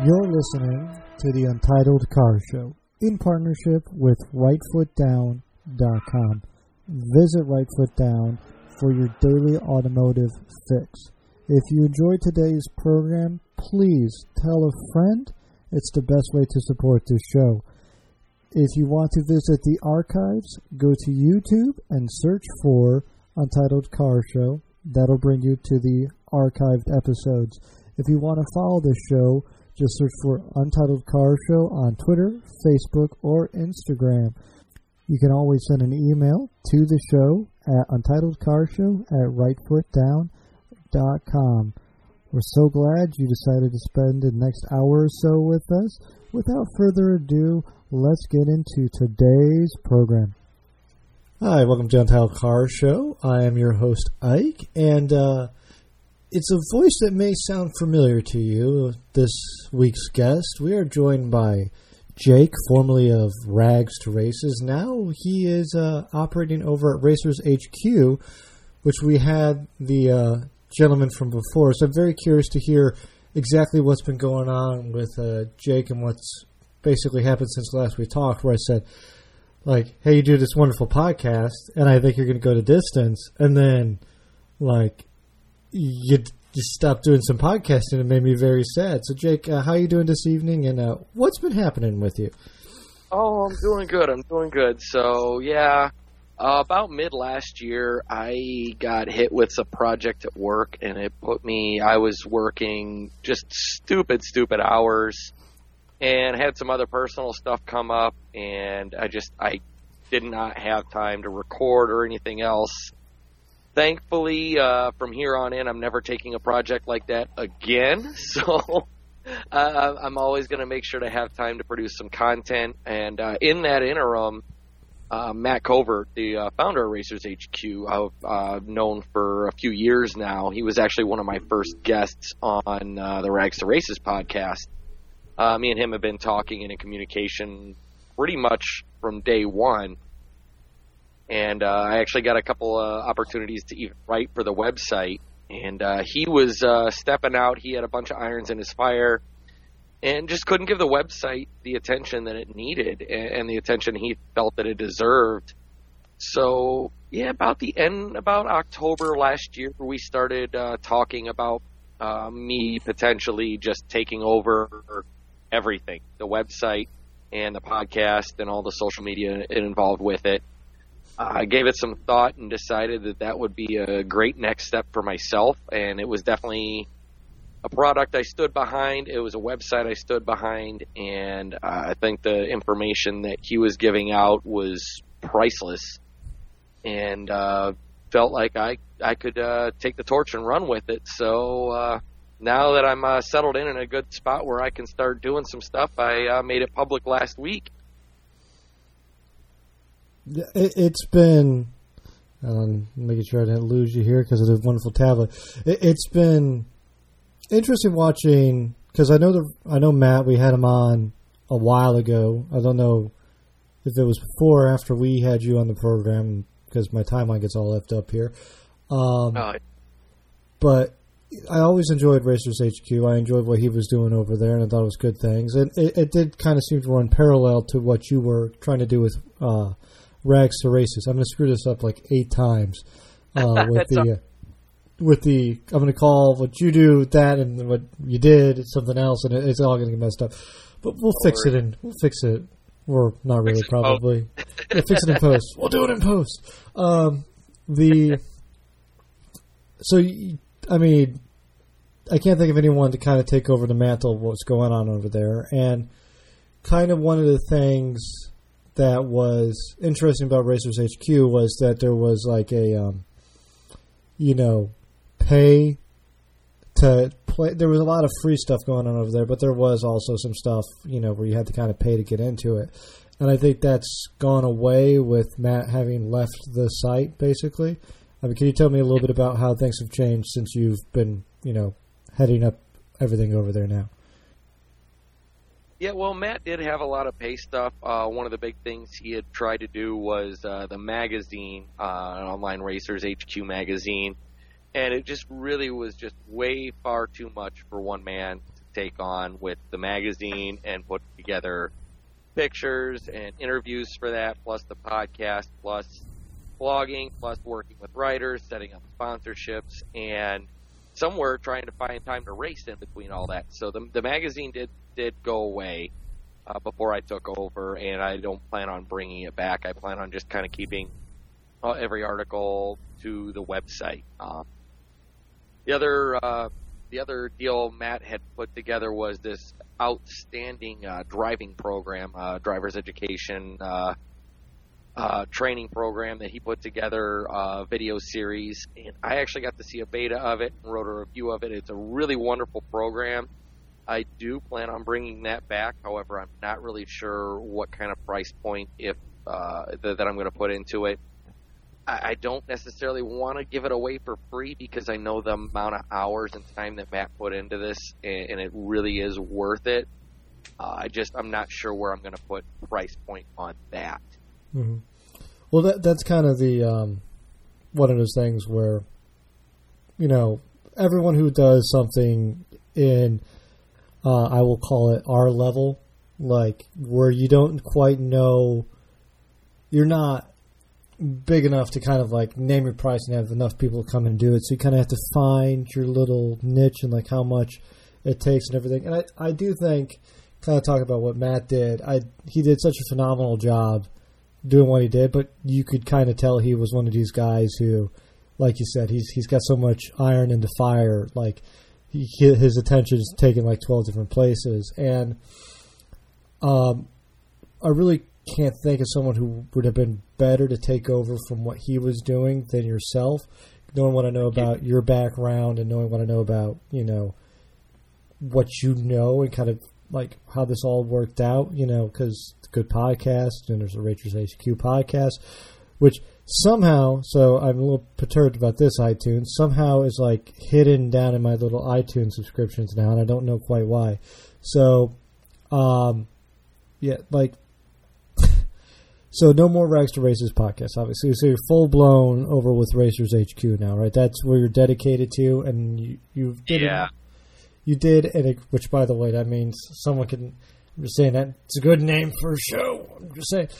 You're listening to the Untitled Car Show in partnership with RightFootDown.com. Visit RightFootDown for your daily automotive fix. If you enjoyed today's program, please tell a friend. It's the best way to support this show. If you want to visit the archives, go to YouTube and search for Untitled Car Show. That'll bring you to the archived episodes. If you want to follow the show, just search for Untitled Car Show on Twitter, Facebook, or Instagram. You can always send an email to the show at untitledcarshow@rightfootdown.com. We're so glad you decided to spend the next hour or so with us. Without further ado, let's get into today's program. Hi, welcome to Untitled Car Show. I am your host, Ike, and it's a voice that may sound familiar to you, this week's guest. We are joined by Jake, formerly of Rags to Races. Now he is operating over at Racers HQ, which we had the gentleman from before. So I'm very curious to hear exactly what's been going on with Jake and what's basically happened since last we talked, where I said, like, hey, you do this wonderful podcast, and I think you're going to go to distance. And then, like, you just stopped doing some podcasting, and it made me very sad. So, Jake, how are you doing this evening, and what's been happening with you? Oh, I'm doing good. So, yeah, about mid last year, I got hit with a project at work, and I was working just stupid hours, and had some other personal stuff come up, and I did not have time to record or anything else. Thankfully, from here on in, I'm never taking a project like that again, so I'm always going to make sure to have time to produce some content, and in that interim, Matt Covert, the founder of Racers HQ, I've known for a few years now. He was actually one of my first guests on the Rags to Races podcast. Me and him have been talking and in communication pretty much from day one. And I actually got a couple opportunities to even write for the website. And he was stepping out. He had a bunch of irons in his fire and just couldn't give the website the attention that it needed and the attention he felt that it deserved. So, yeah, about October last year, we started talking about me potentially just taking over everything, the website and the podcast and all the social media involved with it. I gave it some thought and decided that would be a great next step for myself, and it was definitely a product I stood behind. It was a website I stood behind, and I think the information that he was giving out was priceless, and felt like I could take the torch and run with it. So now that I'm settled in a good spot where I can start doing some stuff, I made it public last week. It's been, making sure I didn't lose you here because of the wonderful tablet. It's been interesting watching, because I know Matt, we had him on a while ago. I don't know if it was before or after we had you on the program, because my timeline gets all left up here. But I always enjoyed Racers HQ. I enjoyed what he was doing over there, and I thought it was good things. And it did kind of seem to run parallel to what you were trying to do with Rags to Races. I'm going to screw this up like 8 times with the I'm going to call what you do that and what you did something else, and it's all going to get messed up. But we'll fix it. Or not really, probably. We'll fix it in post. We'll do it in post. I can't think of anyone to kind of take over the mantle of what's going on over there. And kind of one of the things that was interesting about Racers HQ was that there was like a, pay to play. There was a lot of free stuff going on over there, but there was also some stuff, where you had to kind of pay to get into it. And I think that's gone away with Matt having left the site, basically. Can you tell me a little bit about how things have changed since you've been, heading up everything over there now? Yeah, well, Matt did have a lot of pay stuff. One of the big things he had tried to do was the magazine, Online Racers HQ magazine, and it just really was just way far too much for one man to take on with the magazine and put together pictures and interviews for that, plus the podcast, plus blogging, plus working with writers, setting up sponsorships, and somewhere trying to find time to race in between all that. So the magazine did go away before I took over, and I don't plan on bringing it back. I plan on just kind of keeping every article to the website. The other deal Matt had put together was this outstanding driving program, driver's education training program that he put together, video series, and I actually got to see a beta of it and wrote a review of it. It's a really wonderful program. I do plan on bringing that back. However, I'm not really sure what kind of price point that I'm going to put into it. I don't necessarily want to give it away for free because I know the amount of hours and time that Matt put into this, and it really is worth it. I'm not sure where I'm going to put price point on that. Mm-hmm. Well, that's kind of the one of those things where, everyone who does something in, I will call it our level, like where you don't quite know, you're not big enough to kind of like name your price and have enough people come and do it. So you kind of have to find your little niche and like how much it takes and everything. And I do think, kind of talking about what Matt did, he did such a phenomenal job doing what he did, but you could kind of tell he was one of these guys who, like you said, he's got so much iron in the fire, like his attention is taken like 12 different places. And I really can't think of someone who would have been better to take over from what he was doing than yourself, knowing what I know about your background and knowing what I know about, what and kind of like how this all worked out, because it's a good podcast and there's a Racers HQ podcast, which somehow, so I'm a little perturbed about this iTunes, somehow is like hidden down in my little iTunes subscriptions now, and I don't know quite why. So, so no more Rags to Racers podcast, obviously. So you're full blown over with Racers HQ now, right? That's where you're dedicated to, and you did. Yeah. You did, which by the way, that means someone can. I'm just saying that it's a good name for a show. I'm just saying,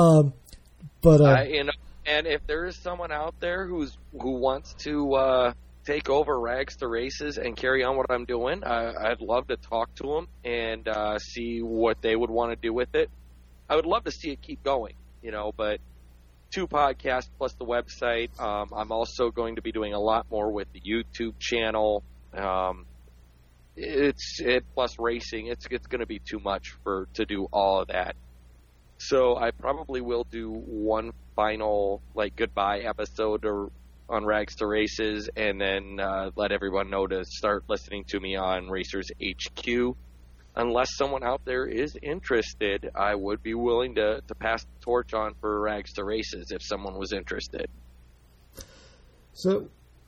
and if there is someone out there who wants to take over Rags to Races and carry on what I'm doing, I'd love to talk to them and see what they would want to do with it. I would love to see it keep going, but 2 podcasts plus the website. I'm also going to be doing a lot more with the YouTube channel. Plus racing. It's going to be too much to do all of that. So I probably will do one final goodbye episode on Rags to Races, and then let everyone know to start listening to me on Racers HQ. Unless someone out there is interested, I would be willing to pass the torch on for Rags to Races if someone was interested. So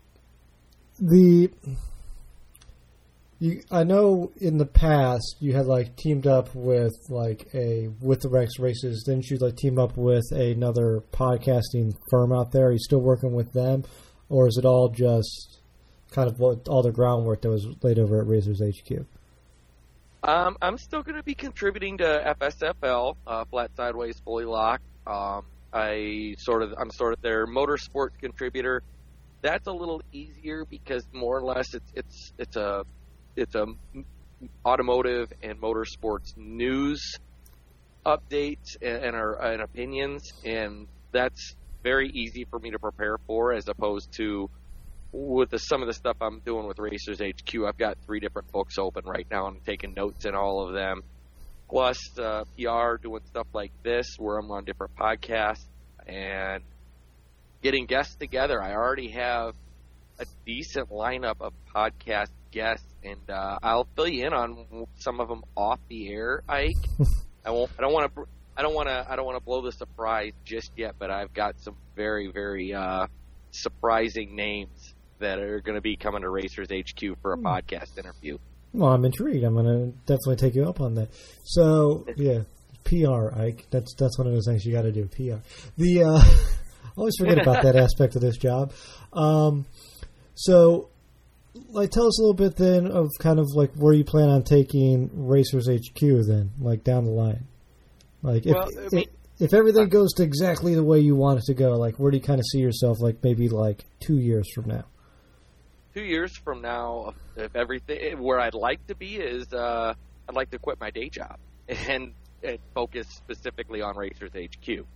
I know in the past you had teamed up with with the Rags to Races. Didn't you team up with another podcasting firm out there? Are you still working with them, or is it all just kind of all the groundwork that was laid over at Racers HQ? I'm still going to be contributing to FSFL, Flat Sideways Fully Locked. I'm sort of their motorsports contributor. That's a little easier because more or less it's a automotive and motorsports news updates and opinions, and that's very easy for me to prepare for, as opposed to with some of the stuff I'm doing with Racers HQ. I've got 3 different books open right now and I'm taking notes in all of them. Plus PR, doing stuff like this where I'm on different podcasts and getting guests together. I already have a decent lineup of podcast guests, and I'll fill you in on some of them off the air, Ike. I don't want to blow the surprise just yet, but I've got some very, very surprising names that are going to be coming to Racers HQ for a podcast interview. Well, I'm intrigued. I'm going to definitely take you up on that. So, yeah, PR, Ike. That's one of those things you got to do, PR. I always forget about that aspect of this job. So, like, tell us a little bit then of kind of like where you plan on taking Racers HQ then, like down the line. Like, if everything goes to exactly the way you want it to go, like, where do you kind of see yourself, like, maybe like 2 years from now? 2 years from now, if everything where I'd like to be is I'd like to quit my day job and focus specifically on Racers HQ.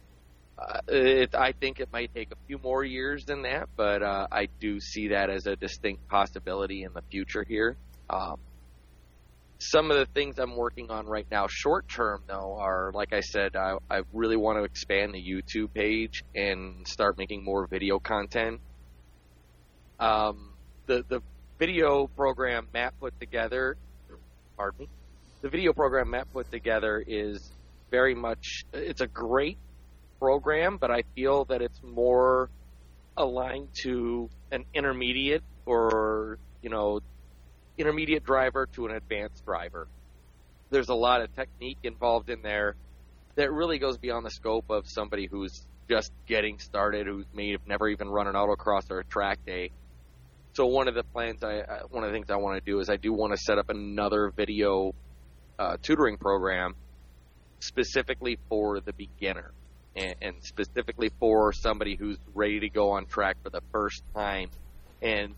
I think it might take a few more years than that, but I do see that as a distinct possibility in the future here. Some of the things I'm working on right now, short term though, are, like I said, I really want to expand the YouTube page and start making more video content. The video program Matt put together, the video program Matt put together is very much, it's a great program, but I feel that it's more aligned to an intermediate or, intermediate driver to an advanced driver. There's a lot of technique involved in there that really goes beyond the scope of somebody who's just getting started, who's may have never even run an autocross or a track day. So one of the things I want to do is I do want to set up another video tutoring program specifically for the beginner and specifically for somebody who's ready to go on track for the first time and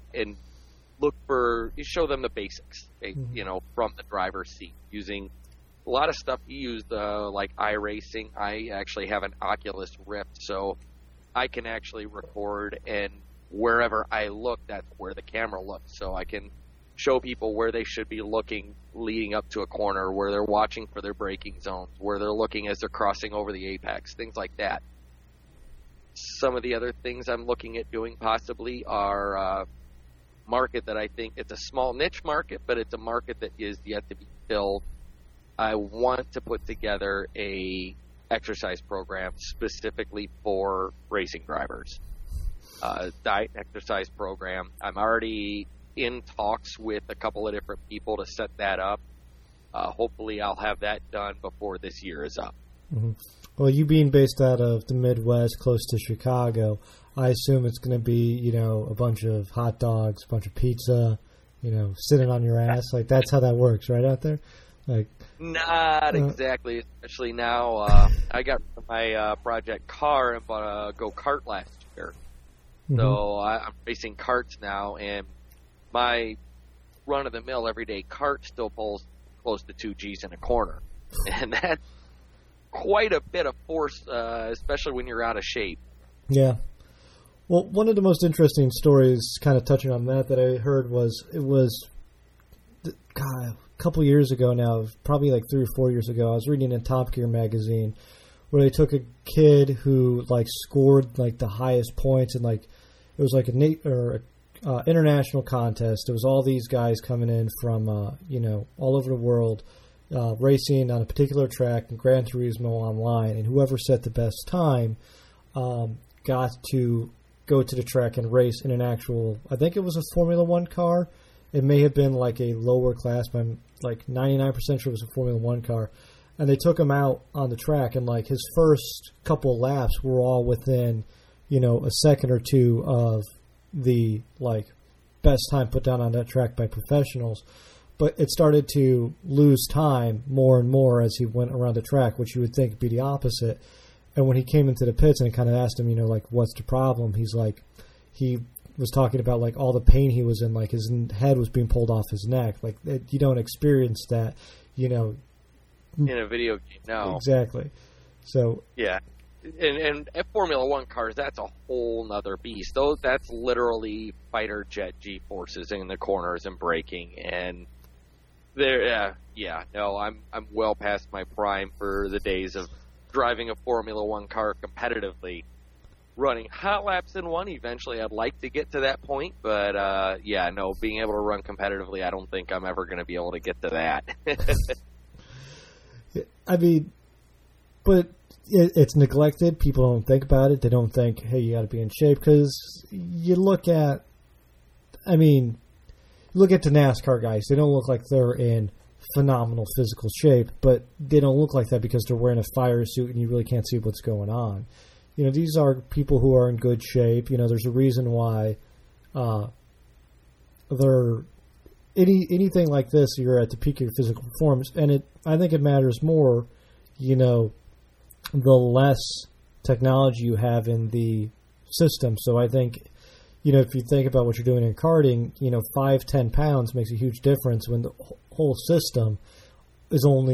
show them the basics, from the driver's seat using a lot of stuff you use, like iRacing. I actually have an Oculus Rift, so I can actually record, and wherever I look, that's where the camera looks. So I can show people where they should be looking leading up to a corner, where they're watching for their braking zones, where they're looking as they're crossing over the apex, things like that. Some of the other things I'm looking at doing possibly are market that I think it's a small niche market, but it's a market that is yet to be filled. I want to put together a exercise program specifically for racing drivers. Diet and exercise program. I'm already in talks with a couple of different people to set that up. Hopefully I'll have that done before this year is up. Mm-hmm. Well, you being based out of the Midwest, close to Chicago, I assume it's going to be, a bunch of hot dogs, a bunch of pizza, sitting on your ass. Like, that's how that works, right, out there? Like, not exactly, especially now. I got my project car and bought a go-kart last year. Mm-hmm. So I'm racing karts now, and my run-of-the-mill everyday kart still pulls close to 2 Gs in a corner. And that's quite a bit of force, especially when you're out of shape. Yeah. Well, one of the most interesting stories, kind of touching on that I heard was, a couple years ago now, probably like 3 or 4 years ago, I was reading in Top Gear magazine where they took a kid who scored the highest points, and it was an international contest. It was all these guys coming in from all over the world, racing on a particular track in Gran Turismo Online, and whoever set the best time got to go to the track and race in an actual, I think it was a Formula One car. It may have been a lower class, but I'm 99% sure it was a Formula One car. And they took him out on the track, and his first couple of laps were all within, a second or two of the best time put down on that track by professionals. But it started to lose time more and more as he went around the track, which you would think would be the opposite. And when he came into the pits and kind of asked him, what's the problem? He's he was talking about all the pain he was in, his head was being pulled off his neck. You don't experience that, in a video game, no. Exactly. So yeah, and Formula One cars, that's a whole nother beast. That's literally fighter jet G-forces in the corners and braking, and I'm well past my prime for the days of driving a Formula One car competitively. Running hot laps in one, eventually I'd like to get to that point, but being able to run competitively, I don't think I'm ever going to be able to get to that. I mean, but it's neglected. People don't think about it. They don't think, hey, you got to be in shape, because you look at the NASCAR guys. They don't look like they're in phenomenal physical shape, but they don't look like that because they're wearing a fire suit and you really can't see what's going on. These are people who are in good shape. There's a reason why they're anything like this, you're at the peak of your physical performance, and I think it matters more, the less technology you have in the system. So I think, if you think about what you're doing in karting, 5-10 pounds makes a huge difference when the whole system is only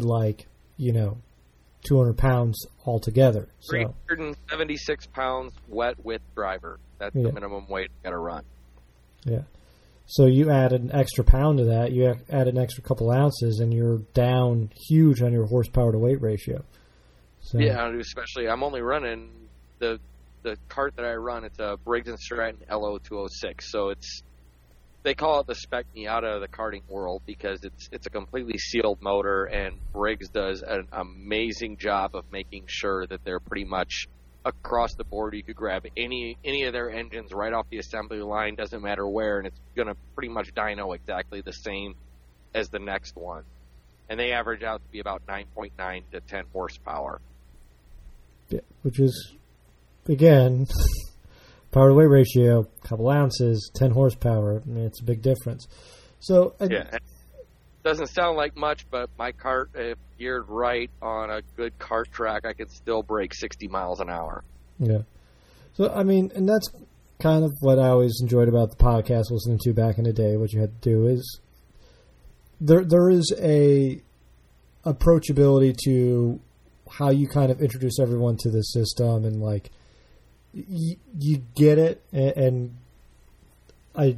200 pounds altogether. So 376 pounds wet with driver. That's the minimum weight you got to run. Yeah. So you add an extra pound to that, you add an extra couple ounces, and you're down huge on your horsepower to weight ratio. So. Yeah, especially I'm only running the cart that I run. It's a Briggs & Stratton LO206. So they call it the Spec Miata of the karting world because it's a completely sealed motor, and Briggs does an amazing job of making sure that they're pretty much across the board. You could grab any of their engines right off the assembly line, doesn't matter where, and it's going to pretty much dyno exactly the same as the next one. And they average out to be about 9.9 to 10 horsepower. Yeah, which is, again, power to weight ratio, a couple ounces, 10 horsepower. I mean, it's a big difference. So yeah. Doesn't sound like much, but my cart, if geared right on a good kart track, I can still break 60 miles an hour. Yeah. So, I mean, and that's kind of what I always enjoyed about the podcast listening to back in the day. What you had to do is there is a approachability to how you kind of introduce everyone to the system, and you get it, and I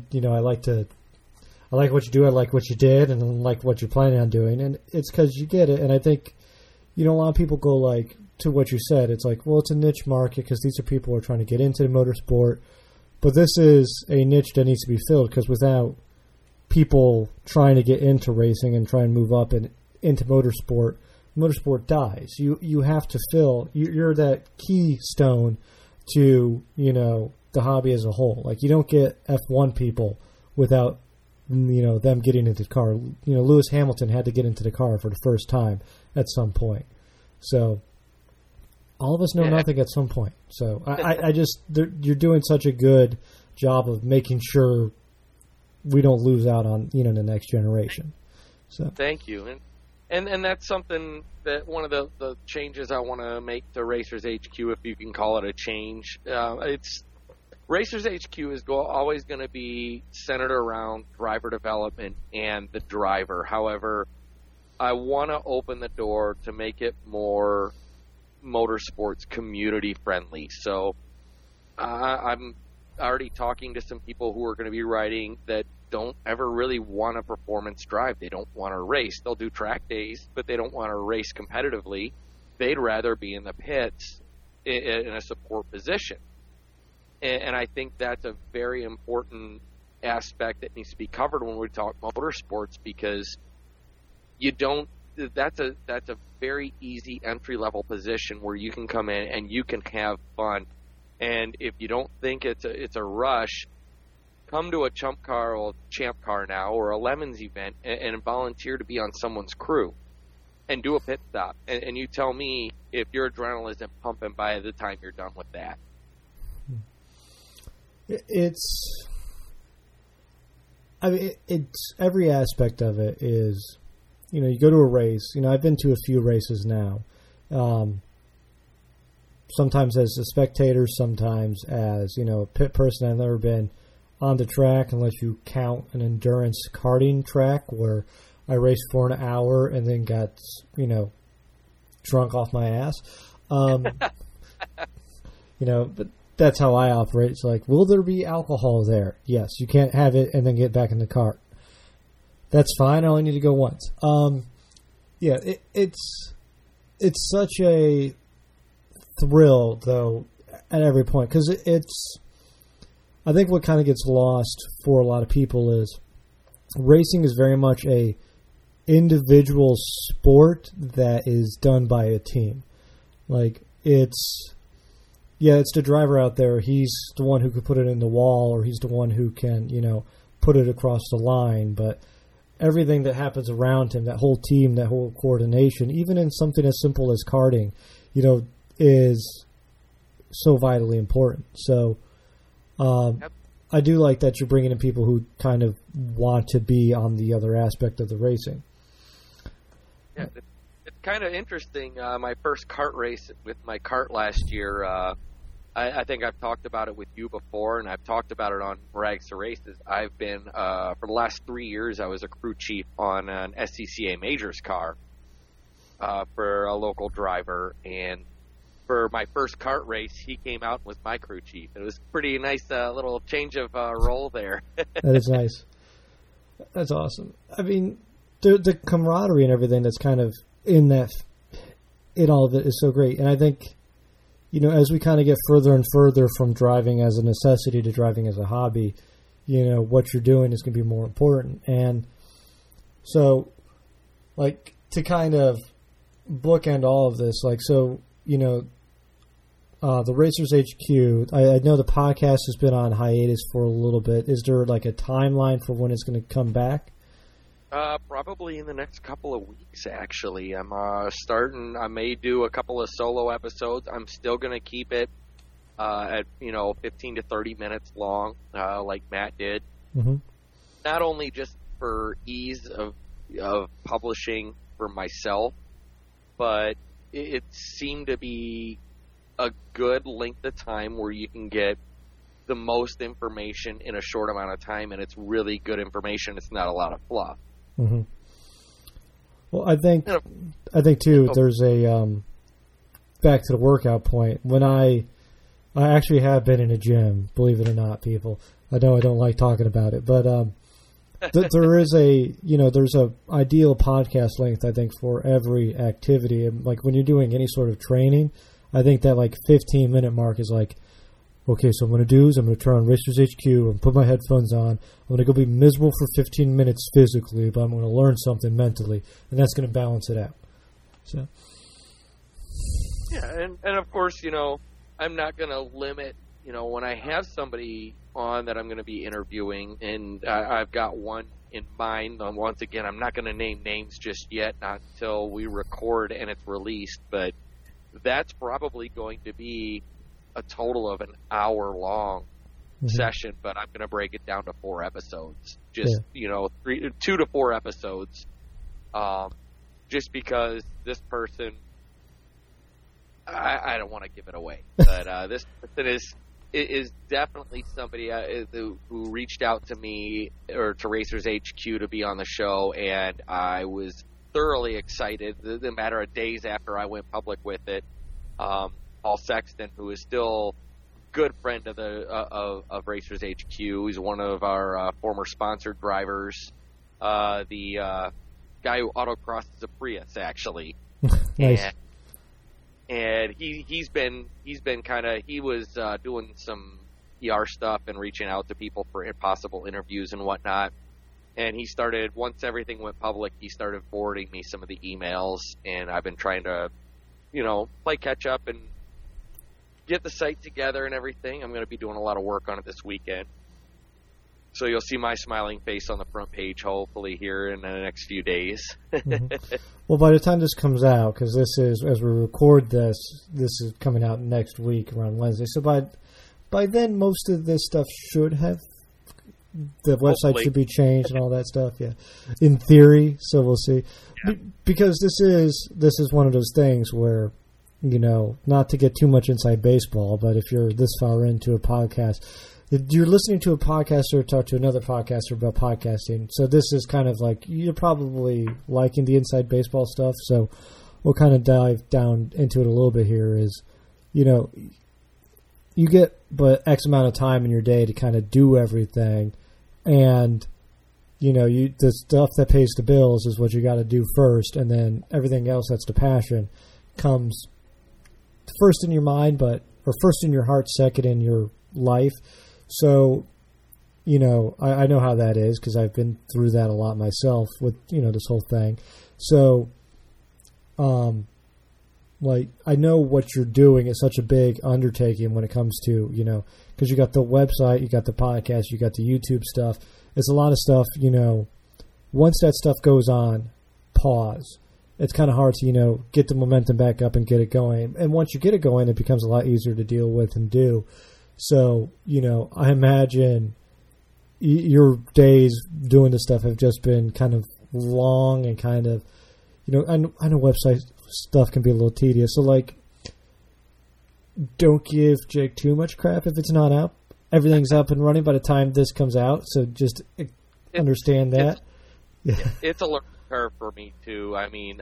like what you do, I like what you did, and I like what you're planning on doing, and it's because you get it. And I think, a lot of people go to what you said. It's well, it's a niche market because these are people who are trying to get into the motorsport, but this is a niche that needs to be filled, because without people trying to get into racing and try and move up and into motorsport dies. You have to fill. You're that keystone to the hobby as a whole. You don't get F1 people without them getting into the car. Lewis Hamilton had to get into the car for the first time at some point. So all of us know nothing at some point. So I just, you're doing such a good job of making sure we don't lose out on, the next generation. So thank you. And that's something that one of the changes I want to make to Racers HQ, if you can call it a change. Racers HQ is always going to be centered around driver development and the driver. However, I want to open the door to make it more motorsports community friendly. So I'm already talking to some people who are going to be riding that don't ever really want a performance drive. They don't want to race. They'll do track days, but they don't want to race competitively. They'd rather be in the pits in a support position. And I think that's a very important aspect that needs to be covered when we talk motorsports, because that's a very easy entry level position where you can come in and you can have fun. And if you don't think it's a rush, come to a Champ Car now, or a Lemons event, and volunteer to be on someone's crew and do a pit stop. And you tell me if your adrenaline isn't pumping by the time you're done with that. It's every aspect of it is, you go to a race. I've been to a few races now, sometimes as a spectator, sometimes as, a pit person. I've never been on the track unless you count an endurance karting track where I raced for an hour and then got, drunk off my ass. But that's how I operate. It's will there be alcohol there? Yes. You can't have it and then get back in the car. That's fine. I only need to go once. It's such a thrill, though, at every point. Because I think what kind of gets lost for a lot of people is racing is very much a individual sport that is done by a team. It's the driver out there. He's the one who could put it in the wall, or he's the one who can, put it across the line. But everything that happens around him, that whole team, that whole coordination, even in something as simple as karting, is so vitally important. So I I do like that you're bringing in people who kind of want to be on the other aspect of the racing. Yeah, it's kind of interesting. My first kart race with my kart last year, I think I've talked about it with you before, and I've talked about it on Rags to Races. I've been, for the last 3 years, I was a crew chief on an SCCA Majors car for a local driver, and for my first kart race, he came out and was my crew chief. It was a pretty nice little change of role there. That is nice. That's awesome. I mean, the camaraderie and everything that's kind of in all of it is so great. And I think, as we kind of get further and further from driving as a necessity to driving as a hobby, what you're doing is going to be more important. And so, to kind of bookend all of this, the Racers HQ, I know the podcast has been on hiatus for a little bit. Is there a timeline for when it's going to come back? Probably in the next couple of weeks, actually. I'm I may do a couple of solo episodes. I'm still going to keep it at 15 to 30 minutes long, like Matt did. Mm-hmm. Not only just for ease of publishing for myself, but it seemed to be a good length of time where you can get the most information in a short amount of time, and it's really good information. It's not a lot of fluff. Mm-hmm. Well, I think too. There's a back to the workout point. When I actually have been in a gym, believe it or not, people. I know I don't like talking about it, but there is there's a ideal podcast length, I think, for every activity. And when you're doing any sort of training, I think that 15-minute mark is okay, so what I'm going to do is I'm going to turn on Racers HQ and put my headphones on. I'm going to go be miserable for 15 minutes physically, but I'm going to learn something mentally, and that's going to balance it out. So, yeah, and of course, I'm not going to limit, when I have somebody on that I'm going to be interviewing, and I've got one in mind. Once again, I'm not going to name names just yet, not until we record and it's released, but that's probably going to be a total of an hour-long session, but I'm going to break it down to 4 episodes. Just, 2 to 4 episodes. Just because this person, I don't want to give it away, but this person is definitely somebody who reached out to me or to Racers HQ to be on the show, and I was thoroughly excited. The matter of days after I went public with it, Paul Sexton, who is still a good friend of of Racers HQ, he's one of our former sponsored drivers, the guy who autocrosses a Prius, actually. Nice. And he's been he was doing some PR stuff and reaching out to people for possible interviews and whatnot. And he started, once everything went public, he started forwarding me some of the emails, and I've been trying to, play catch up and get the site together and everything. I'm going to be doing a lot of work on it this weekend. So you'll see my smiling face on the front page, hopefully, here in the next few days. Mm-hmm. Well, by the time this comes out, because this is, as we record this is coming out next week around Wednesday. So by then, most of this stuff should have, the website Hopefully. should be changed and all that stuff. Yeah, in theory. So we'll see. Yeah. Because this is one of those things where, not to get too much inside baseball, but if you're this far into a podcast, you're listening to a podcaster talk to another podcaster about podcasting. So this is kind of you're probably liking the inside baseball stuff. So we'll kind of dive down into it a little bit here. Is, you get but X amount of time in your day to kind of do everything, and the stuff that pays the bills is what you got to do first, and then everything else that's the passion comes first in your mind, or first in your heart, second in your life. So, I know how that is because I've been through that a lot myself with, this whole thing. So, I know what you're doing is such a big undertaking when it comes to, because you got the website, you got the podcast, you got the YouTube stuff. It's a lot of stuff, once that stuff goes on, pause. It's kind of hard to, get the momentum back up and get it going. And once you get it going, it becomes a lot easier to deal with and do. So, I imagine your days doing this stuff have just been kind of long and kind of, I know website stuff can be a little tedious. So, like, don't give Jake too much crap if it's not out. Everything's up and running by the time this comes out, so just understand that. It's a learning curve for me, too. I mean,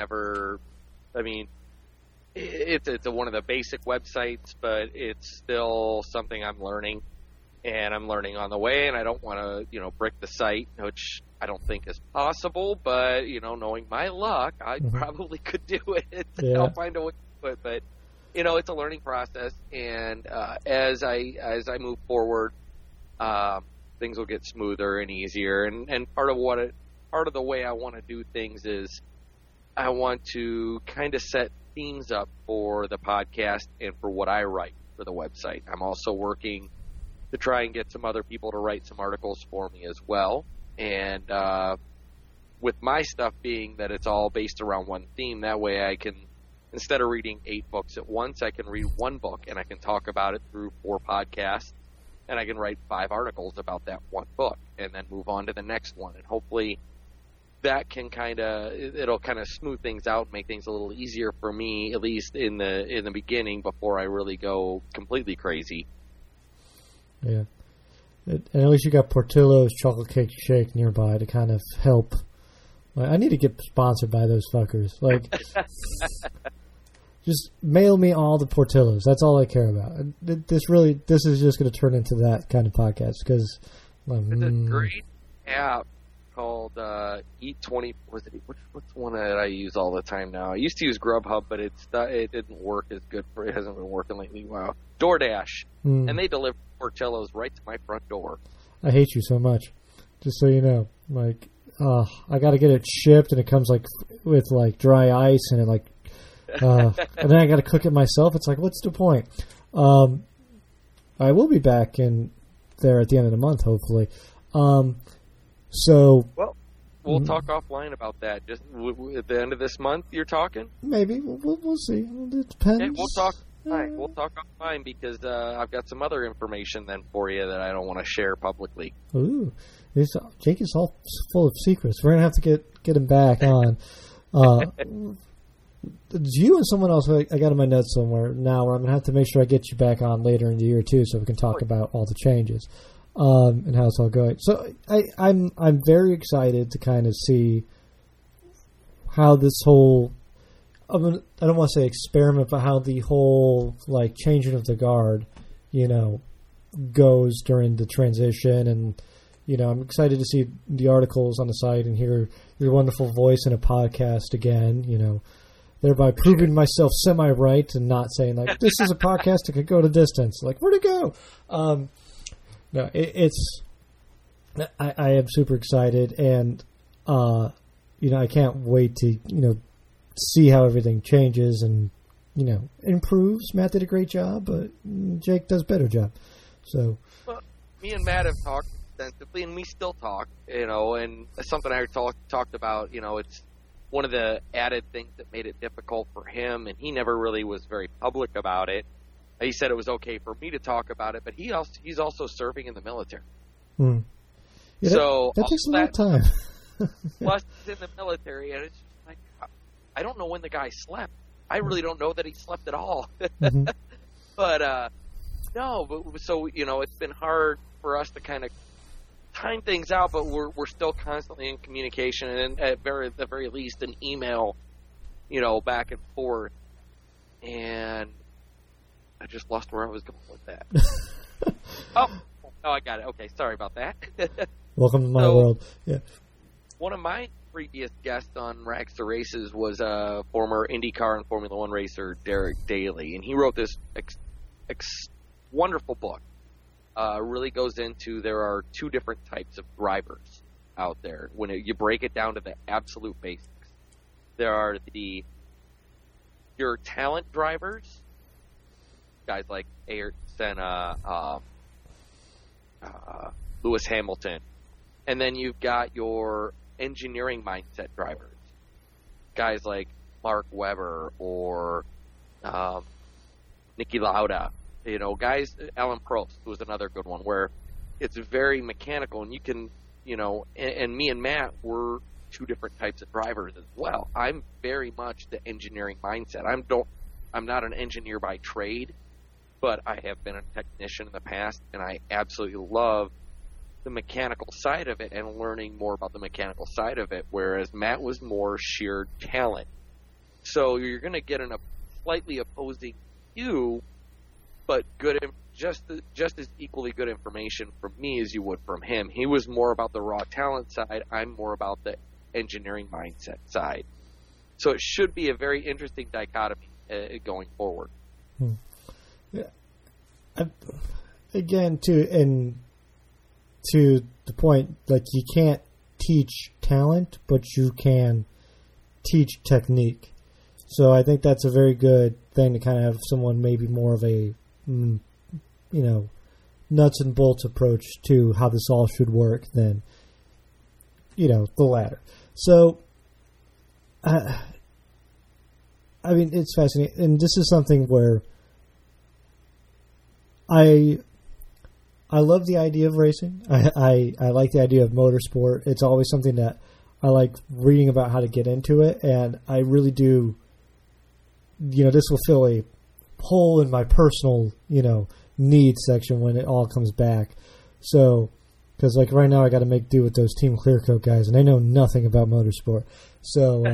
it's one of the basic websites, but it's still something I'm learning, and I'm learning on the way, and I don't want to, break the site, which I don't think is possible, but, knowing my luck, I probably could do it. Yeah. I'll find a way to do it, but, it's a learning process, and as I move forward, things will get smoother and easier, and part of the way I want to do things is I want to kind of set themes up for the podcast and for what I write for the website. I'm also working to try and get some other people to write some articles for me as well. And with my stuff being that it's all based around one theme, that way I can, instead of reading 8 books at once, I can read one book and I can talk about it through 4 podcasts, and I can write 5 articles about that one book and then move on to the next one. And hopefully that can it'll kind of smooth things out and make things a little easier for me, at least in the beginning, before I really go completely crazy. Yeah. And at least you got Portillo's chocolate cake shake nearby to kind of help. I need to get sponsored by those fuckers. Like, just mail me all the Portillos. That's all I care about. This is just going to turn into that kind of podcast because there's a great app called Eat20. What's one that I use all the time now? I used to use Grubhub, but it didn't work as good for it. Hasn't been working lately. Wow. DoorDash, and they deliver Portillos right to my front door. I hate you so much. Just so you know, like, I got to get it shipped, and it comes like with like dry ice, and it like, and then I got to cook it myself. It's like, what's the point? I will be back in there at the end of the month, hopefully. So, well, we'll talk offline about that. Just at the end of this month, you're talking? Maybe we'll see. It depends. Okay, we'll talk. Fine. We'll talk offline because I've got some other information then for you that I don't want to share publicly. Ooh, Jake is all full of secrets. We're gonna have to get him back on. You and someone else, I got in my notes somewhere now where I'm gonna have to make sure I get you back on later in the year too, so we can talk about all the changes and how it's all going. So I'm very excited to kind of see how this whole, I don't want to say experiment, but how the whole like changing of the guard, goes during the transition. And, I'm excited to see the articles on the site and hear your wonderful voice in a podcast again, thereby proving myself semi-right and not saying like, this is a podcast that could go the distance. Like, where'd it go? No, I am super excited, and, I can't wait to, see how everything changes and, improves. Matt did a great job, but Jake does a better job. So, well, me and Matt have talked extensively, and we still talk, and something I talked about, it's one of the added things that made it difficult for him, and he never really was very public about it. He said it was okay for me to talk about it, but he's also serving in the military. Yeah, so that takes a lot of time. Plus, he's in the military, and it's just like, I don't know when the guy slept. I really don't know that he slept at all. Mm-hmm. But, so, it's been hard for us to kind of time things out, but we're still constantly in communication, and at the very least an email, back and forth. And I just lost where I was going with that. Oh, I got it. Okay, sorry about that. Welcome to my world. Yeah. One of my previous guests on Rags to Races was a former IndyCar and Formula One racer, Derek Daly, and he wrote this wonderful book. Really goes into, there are 2 different types of drivers out there. When you break it down to the absolute basics, there are your talent drivers, guys like Ayrton Senna, Lewis Hamilton, and then you've got your engineering mindset drivers, guys like Mark Webber or Niki Lauda, guys. Alan Prost was another good one, where it's very mechanical, and you can, and me and Matt were two different types of drivers as well. I'm very much the engineering mindset. I'm not an engineer by trade, but I have been a technician in the past, and I absolutely love the mechanical side of it and learning more about the mechanical side of it, whereas Matt was more sheer talent. So you're going to get a slightly opposing view, but just as equally good information from me as you would from him. He was more about the raw talent side. I'm more about the engineering mindset side. So it should be a very interesting dichotomy going forward. Yeah. Again, to the point, like, you can't teach talent, but you can teach technique. So I think that's a very good thing to kind of have someone maybe more of a, nuts and bolts approach to how this all should work than, the latter. So, I mean, it's fascinating. And this is something where I love the idea of racing. I like the idea of motorsport. It's always something that I like reading about how to get into it, and I really do. This will fill a hole in my personal, needs section when it all comes back. So, because like right now I got to make do with those Team Clearcoat guys, and they know nothing about motorsport. So,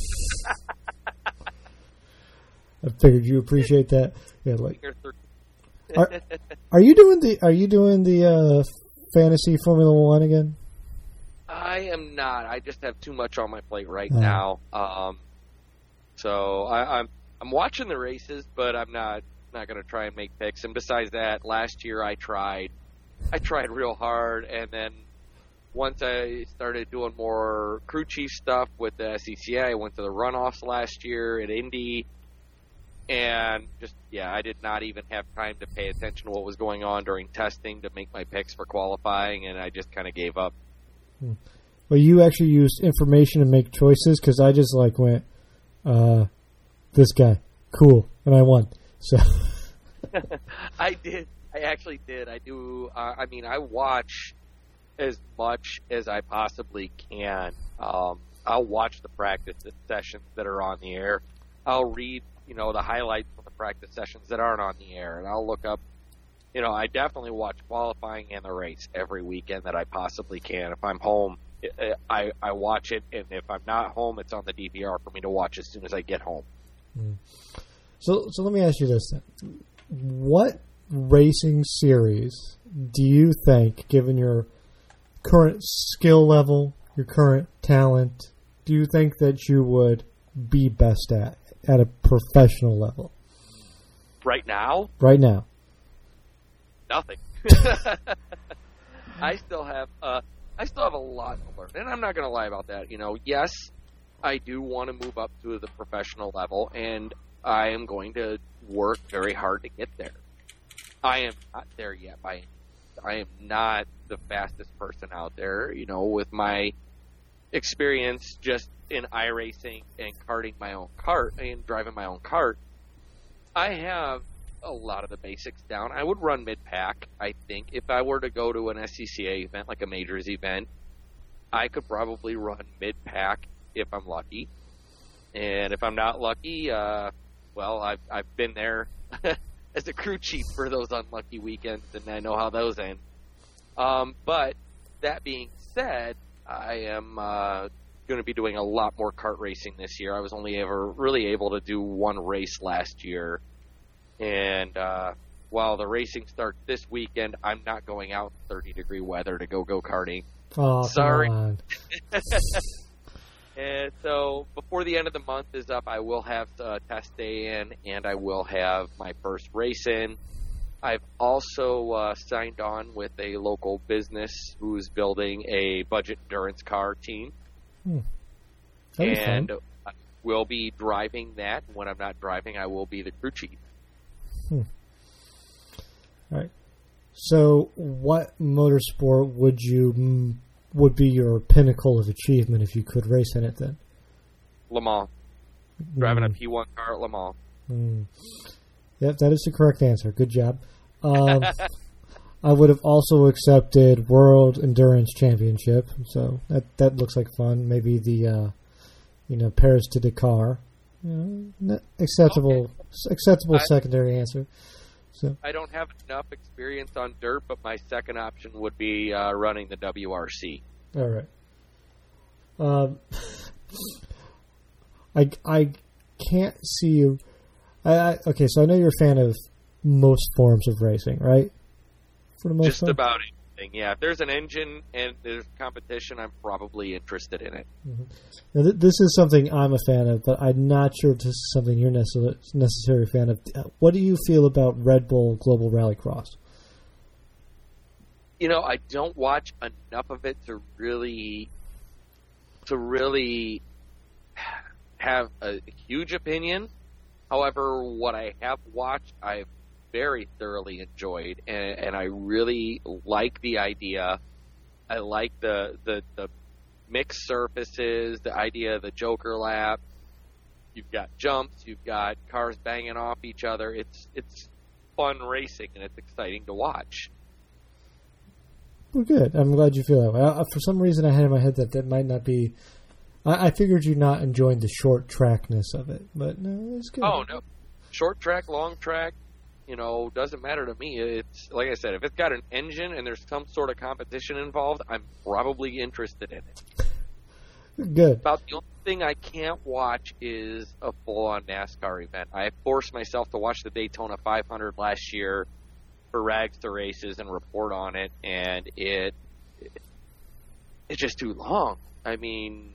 I figured you appreciate that. Yeah, like. Are you doing the fantasy Formula One again? I am not. I just have too much on my plate right now. So I'm watching the races, but I'm not going to try and make picks. And besides that, last year I tried real hard, and then once I started doing more crew chief stuff with the SCCA, I went to the runoffs last year at Indy. And I did not even have time to pay attention to what was going on during testing to make my picks for qualifying, and I just kind of gave up. Well, you actually used information to make choices, because I just went, this guy, cool, and I won. So I did. I actually did. I do. I watch as much as I possibly can. I'll watch the practice sessions that are on the air. I'll read the highlights from the practice sessions that aren't on the air, and I'll look up, I definitely watch qualifying and the race every weekend that I possibly can. If I'm home, I watch it, and if I'm not home, it's on the DVR for me to watch as soon as I get home. So let me ask you this then. What racing series do you think, given your current skill level, your current talent, do you think that you would be best at a professional level? Right now? Right now. Nothing. I still have a lot to learn, and I'm not going to lie about that. Yes, I do want to move up to the professional level, and I am going to work very hard to get there. I am not there yet. I am not the fastest person out there. With my experience just in iRacing and karting my own kart and driving my own kart, I have a lot of the basics down. I would run mid-pack, I think. If I were to go to an SCCA event, like a majors event, I could probably run mid-pack if I'm lucky. And if I'm not lucky, I've been there as a crew chief for those unlucky weekends, and I know how those end. But that being said, I am going to be doing a lot more kart racing this year. I was only ever really able to do one race last year. And while the racing starts this weekend, I'm not going out in 30-degree weather to go karting. Oh, sorry. Come on. And so before the end of the month is up, I will have a test day in, and I will have my first race in. I've also signed on with a local business who's building a budget endurance car team. And I will be driving that. When I'm not driving, I will be the crew chief. All right. So what motorsport would be your pinnacle of achievement if you could race in it then? Le Mans. Driving a P1 car at Le Mans. Yep, that is the correct answer. Good job. I would have also accepted World Endurance Championship. So that looks like fun. Maybe the Paris to Dakar. Acceptable secondary answer. So I don't have enough experience on dirt, but my second option would be running the WRC. All right. I can't see you. Okay, so I know you're a fan of most forms of racing, right? For the most Just part? about anything, yeah. If there's an engine and there's competition, I'm probably interested in it. Mm-hmm. Now, this is something I'm a fan of, but I'm not sure if this is something you're necessarily a fan of. What do you feel about Red Bull Global Rallycross? I don't watch enough of it to really have a huge opinion. However, what I have watched, I've very thoroughly enjoyed, and I really like the idea. I like the mixed surfaces, the idea of the Joker lap. You've got jumps, you've got cars banging off each other. It's fun racing, and it's exciting to watch. Well, good. I'm glad you feel that way. For some reason, I had in my head that might not be. I figured you're not enjoying the short trackness of it, but no, it's good. Oh, no. Short track, long track, doesn't matter to me. It's like I said, if it's got an engine and there's some sort of competition involved, I'm probably interested in it. Good. About the only thing I can't watch is a full-on NASCAR event. I forced myself to watch the Daytona 500 last year for Rags to Races and report on it, and it's just too long. I mean,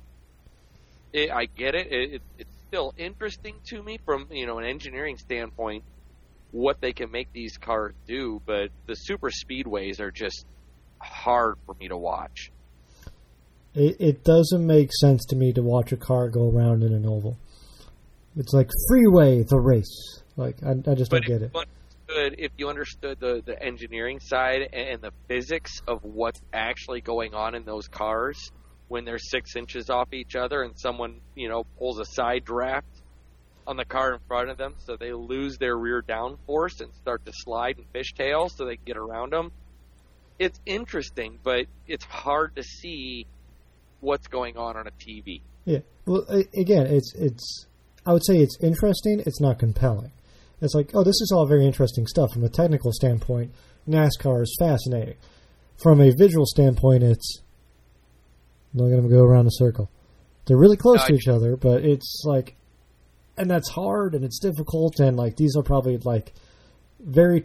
I get it. It's still interesting to me from an engineering standpoint what they can make these cars do, but the super speedways are just hard for me to watch. It doesn't make sense to me to watch a car go around in an oval. It's like freeway the race. Like I just don't get it. If you understood the engineering side and the physics of what's actually going on in those cars when they're 6 inches off each other and someone pulls a side draft on the car in front of them, so they lose their rear downforce and start to slide and fishtail so they can get around them. It's interesting, but it's hard to see what's going on a TV. Yeah. Well, again, it's. I would say it's interesting. It's not compelling. It's like, oh, this is all very interesting stuff. From a technical standpoint, NASCAR is fascinating. From a visual standpoint, it's look at them go around a circle. They're really close to each other, but it's like, and that's hard and it's difficult. And like these are probably like they're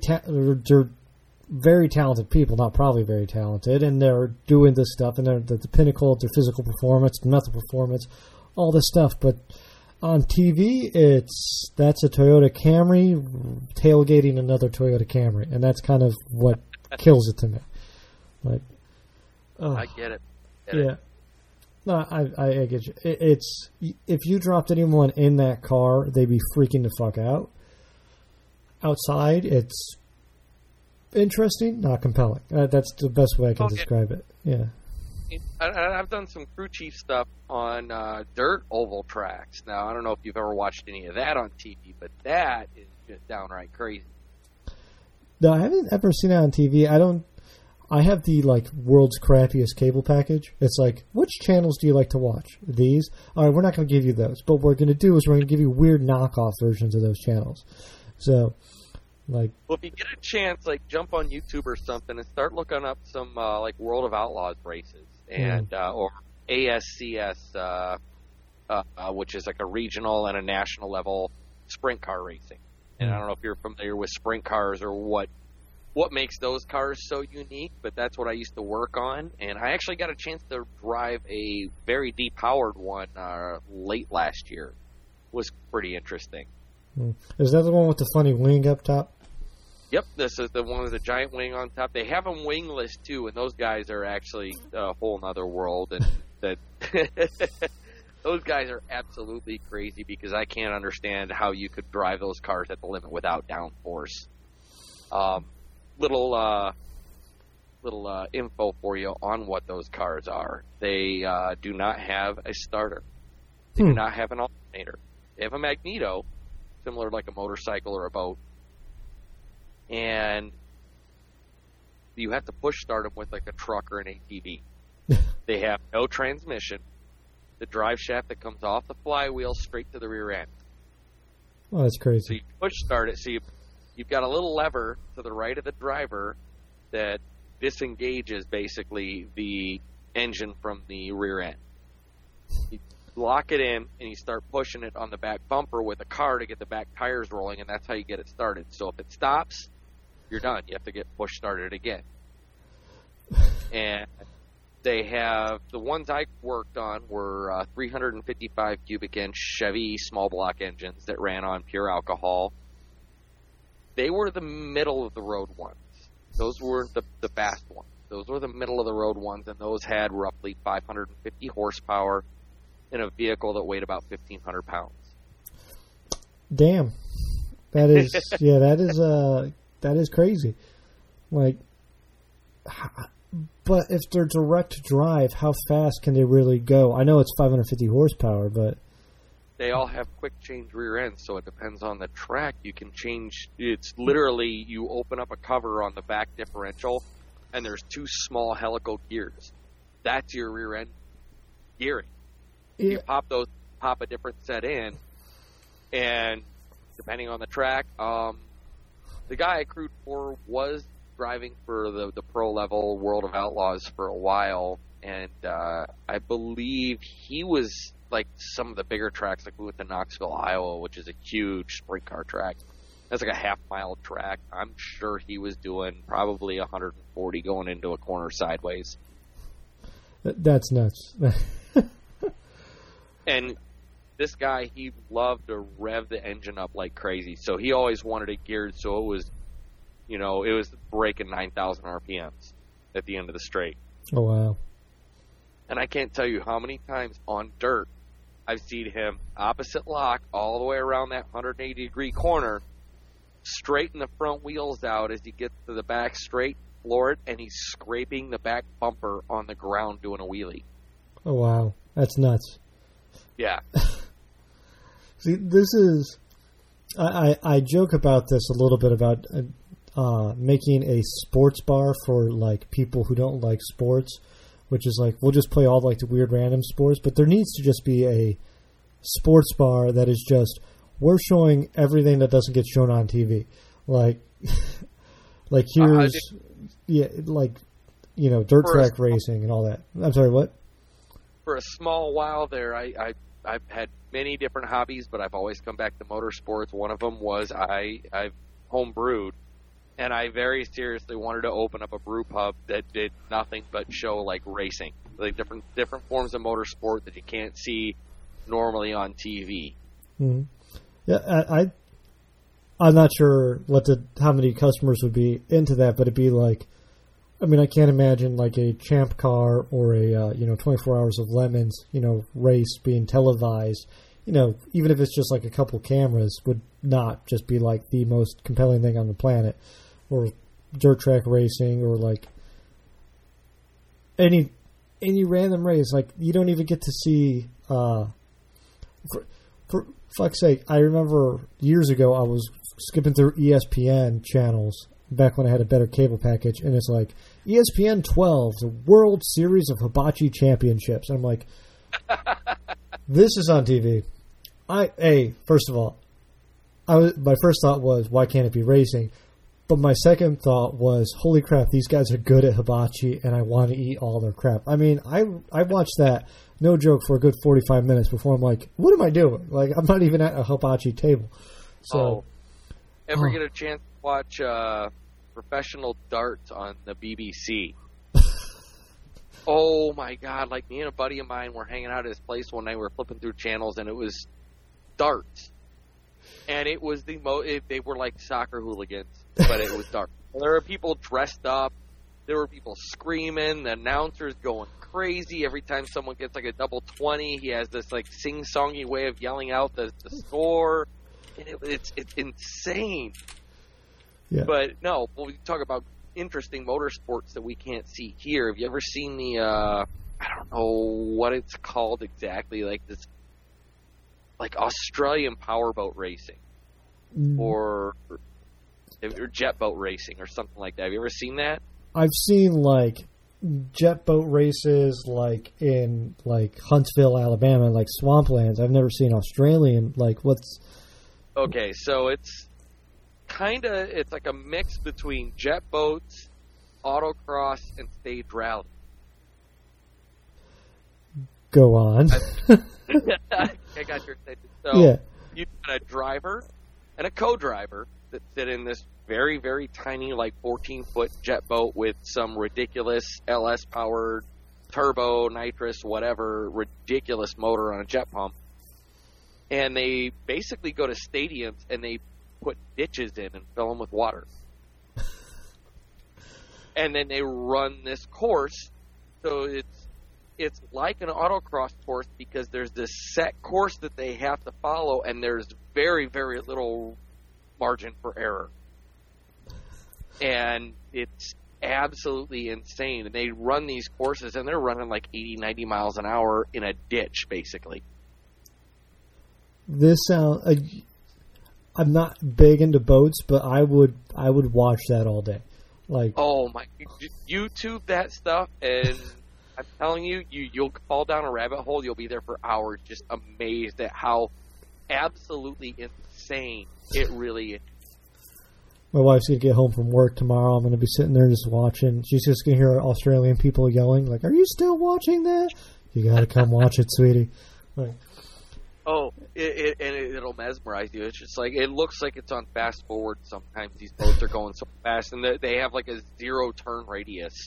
very talented people, not probably very talented, and they're doing this stuff, and they're the pinnacle of their physical performance, mental performance, all this stuff. But on TV, that's a Toyota Camry tailgating another Toyota Camry, and that's kind of what kills it to me. Like, I get it. Yeah. No, I get you. It's if you dropped anyone in that car, they'd be freaking the fuck out. Outside, it's interesting, not compelling. That's the best way I can describe it. Yeah. I've done some crew chief stuff on dirt oval tracks. Now, I don't know if you've ever watched any of that on TV, but that is just downright crazy. No, I haven't ever seen it on TV. I have the world's crappiest cable package. It's like, which channels do you like to watch? These? All right, we're not going to give you those. But what we're going to do is we're going to give you weird knockoff versions of those channels. So, well, if you get a chance, jump on YouTube or something and start looking up some World of Outlaws races and or ASCS, which is a regional and a national level sprint car racing. And I don't know if you're familiar with sprint cars or what makes those cars so unique, but that's what I used to work on. And I actually got a chance to drive a very depowered one late last year. It was pretty interesting. Is that the one with the funny wing up top? Yep, this is the one with the giant wing on top. They have them wingless too, and those guys are actually a whole nother world. And that those guys are absolutely crazy because I can't understand how you could drive those cars at the limit without downforce. Little info for you on what those cars are. They do not have a starter. They do not have an alternator. They have a magneto, similar like a motorcycle or a boat. And you have to push start them with like a truck or an ATV. They have no transmission. The drive shaft that comes off the flywheel straight to the rear end. Oh, that's crazy. So you push start it. So you've got a little lever to the right of the driver that disengages basically the engine from the rear end. You lock it in and you start pushing it on the back bumper with a car to get the back tires rolling, and that's how you get it started. So if it stops, you're done. You have to get push started again. And they have, the ones I worked on were 355 cubic inch Chevy small block engines that ran on pure alcohol. They were the middle of the road ones. Those were the fast ones. Those were the middle of the road ones, and those had roughly 550 horsepower in a vehicle that weighed about 1,500 pounds. Damn. That is, yeah, that is crazy. Like, but if they're direct drive, how fast can they really go? I know it's 550 horsepower, but they all have quick change rear ends, so it depends on the track. You can change. It's literally you open up a cover on the back differential, and there's two small helical gears. That's your rear end gearing. Yeah. You pop a different set in, and depending on the track, the guy I crewed for was driving for the pro level World of Outlaws for a while, and I believe he was like some of the bigger tracks, like we went to Knoxville, Iowa, which is a huge sprint car track. That's like a half-mile track. I'm sure he was doing probably 140 going into a corner sideways. That's nuts. And this guy, he loved to rev the engine up like crazy, so he always wanted it geared so it was, you know, it was breaking 9,000 RPMs at the end of the straight. Oh, wow. And I can't tell you how many times on dirt I've seen him opposite lock all the way around that 180-degree corner, straighten the front wheels out as he gets to the back straight, floor it, and he's scraping the back bumper on the ground doing a wheelie. Oh, wow. That's nuts. Yeah. See, this is... I joke about this a little bit about making a sports bar for, like, people who don't like sports, which is like, we'll just play all, like, the weird random sports, but there needs to just be a sports bar that is just, we're showing everything that doesn't get shown on TV. Like, like here's, yeah, like, you know, dirt track racing and all that. I'm sorry, what? For a small while there, I've had many different hobbies, but I've always come back to motorsports. One of them was I've home brewed, and I very seriously wanted to open up a brew pub that did nothing but show like racing, like different forms of motorsport that you can't see normally on TV. Mm-hmm. Yeah, I'm not sure how many customers would be into that, but it'd be like, I mean, I can't imagine like a Champ Car or a 24 Hours of Lemons, race being televised. Even if it's just like a couple cameras, would not just be like the most compelling thing on the planet, or dirt track racing, or like any random race. Like, you don't even get to see. For fuck's sake, I remember years ago I was skipping through ESPN channels back when I had a better cable package, and it's like ESPN 12, the World Series of Hibachi Championships. And I'm like, this is on TV. First of all, my first thought was, why can't it be racing? But my second thought was, holy crap, these guys are good at hibachi, and I want to eat all their crap. I mean, I watched that, no joke, for a good 45 minutes before I'm like, what am I doing? Like, I'm not even at a hibachi table. So, ever get a chance to watch professional darts on the BBC? Oh my God! Like, me and a buddy of mine were hanging out at his place one night. We were flipping through channels, and it was darts, and it was they were like soccer hooligans, but it was darts. There were people dressed up. There were people screaming. The announcer's going crazy every time someone gets like a double 20. He has this like sing-songy way of yelling out the score. And it's insane. Yeah. But no, when we talk about interesting motorsports that we can't see here, have you ever seen the I don't know what it's called exactly, like this, like Australian powerboat racing, or jet boat racing or something like that? Have you ever seen that? I've seen like jet boat races like in like Huntsville, Alabama, like swamplands. I've never seen Australian. Like what's okay? So it's like a mix between jet boats, autocross, and stage rally. Go on. I got your attention. So yeah. You've got a driver and a co-driver that sit in this very, very tiny, like 14-foot jet boat with some ridiculous LS-powered turbo, nitrous, whatever, ridiculous motor on a jet pump. And they basically go to stadiums and they put ditches in and fill them with water. And then they run this course. So it's like an autocross course because there's this set course that they have to follow, and there's very, very little margin for error. And it's absolutely insane. And they run these courses, and they're running like 80, 90 miles an hour in a ditch, basically. This sounds... I'm not big into boats, but I would watch that all day. Like, oh my! YouTube that stuff, and I'm telling you, you'll fall down a rabbit hole. You'll be there for hours, just amazed at how absolutely insane it really is. My wife's gonna get home from work tomorrow. I'm gonna be sitting there just watching. She's just gonna hear Australian people yelling, like, "Are you still watching that? You gotta come watch it, sweetie." Like, oh, it'll mesmerize you. It's just like, it looks like it's on fast forward sometimes. These boats are going so fast, and they have like a 0 turn radius.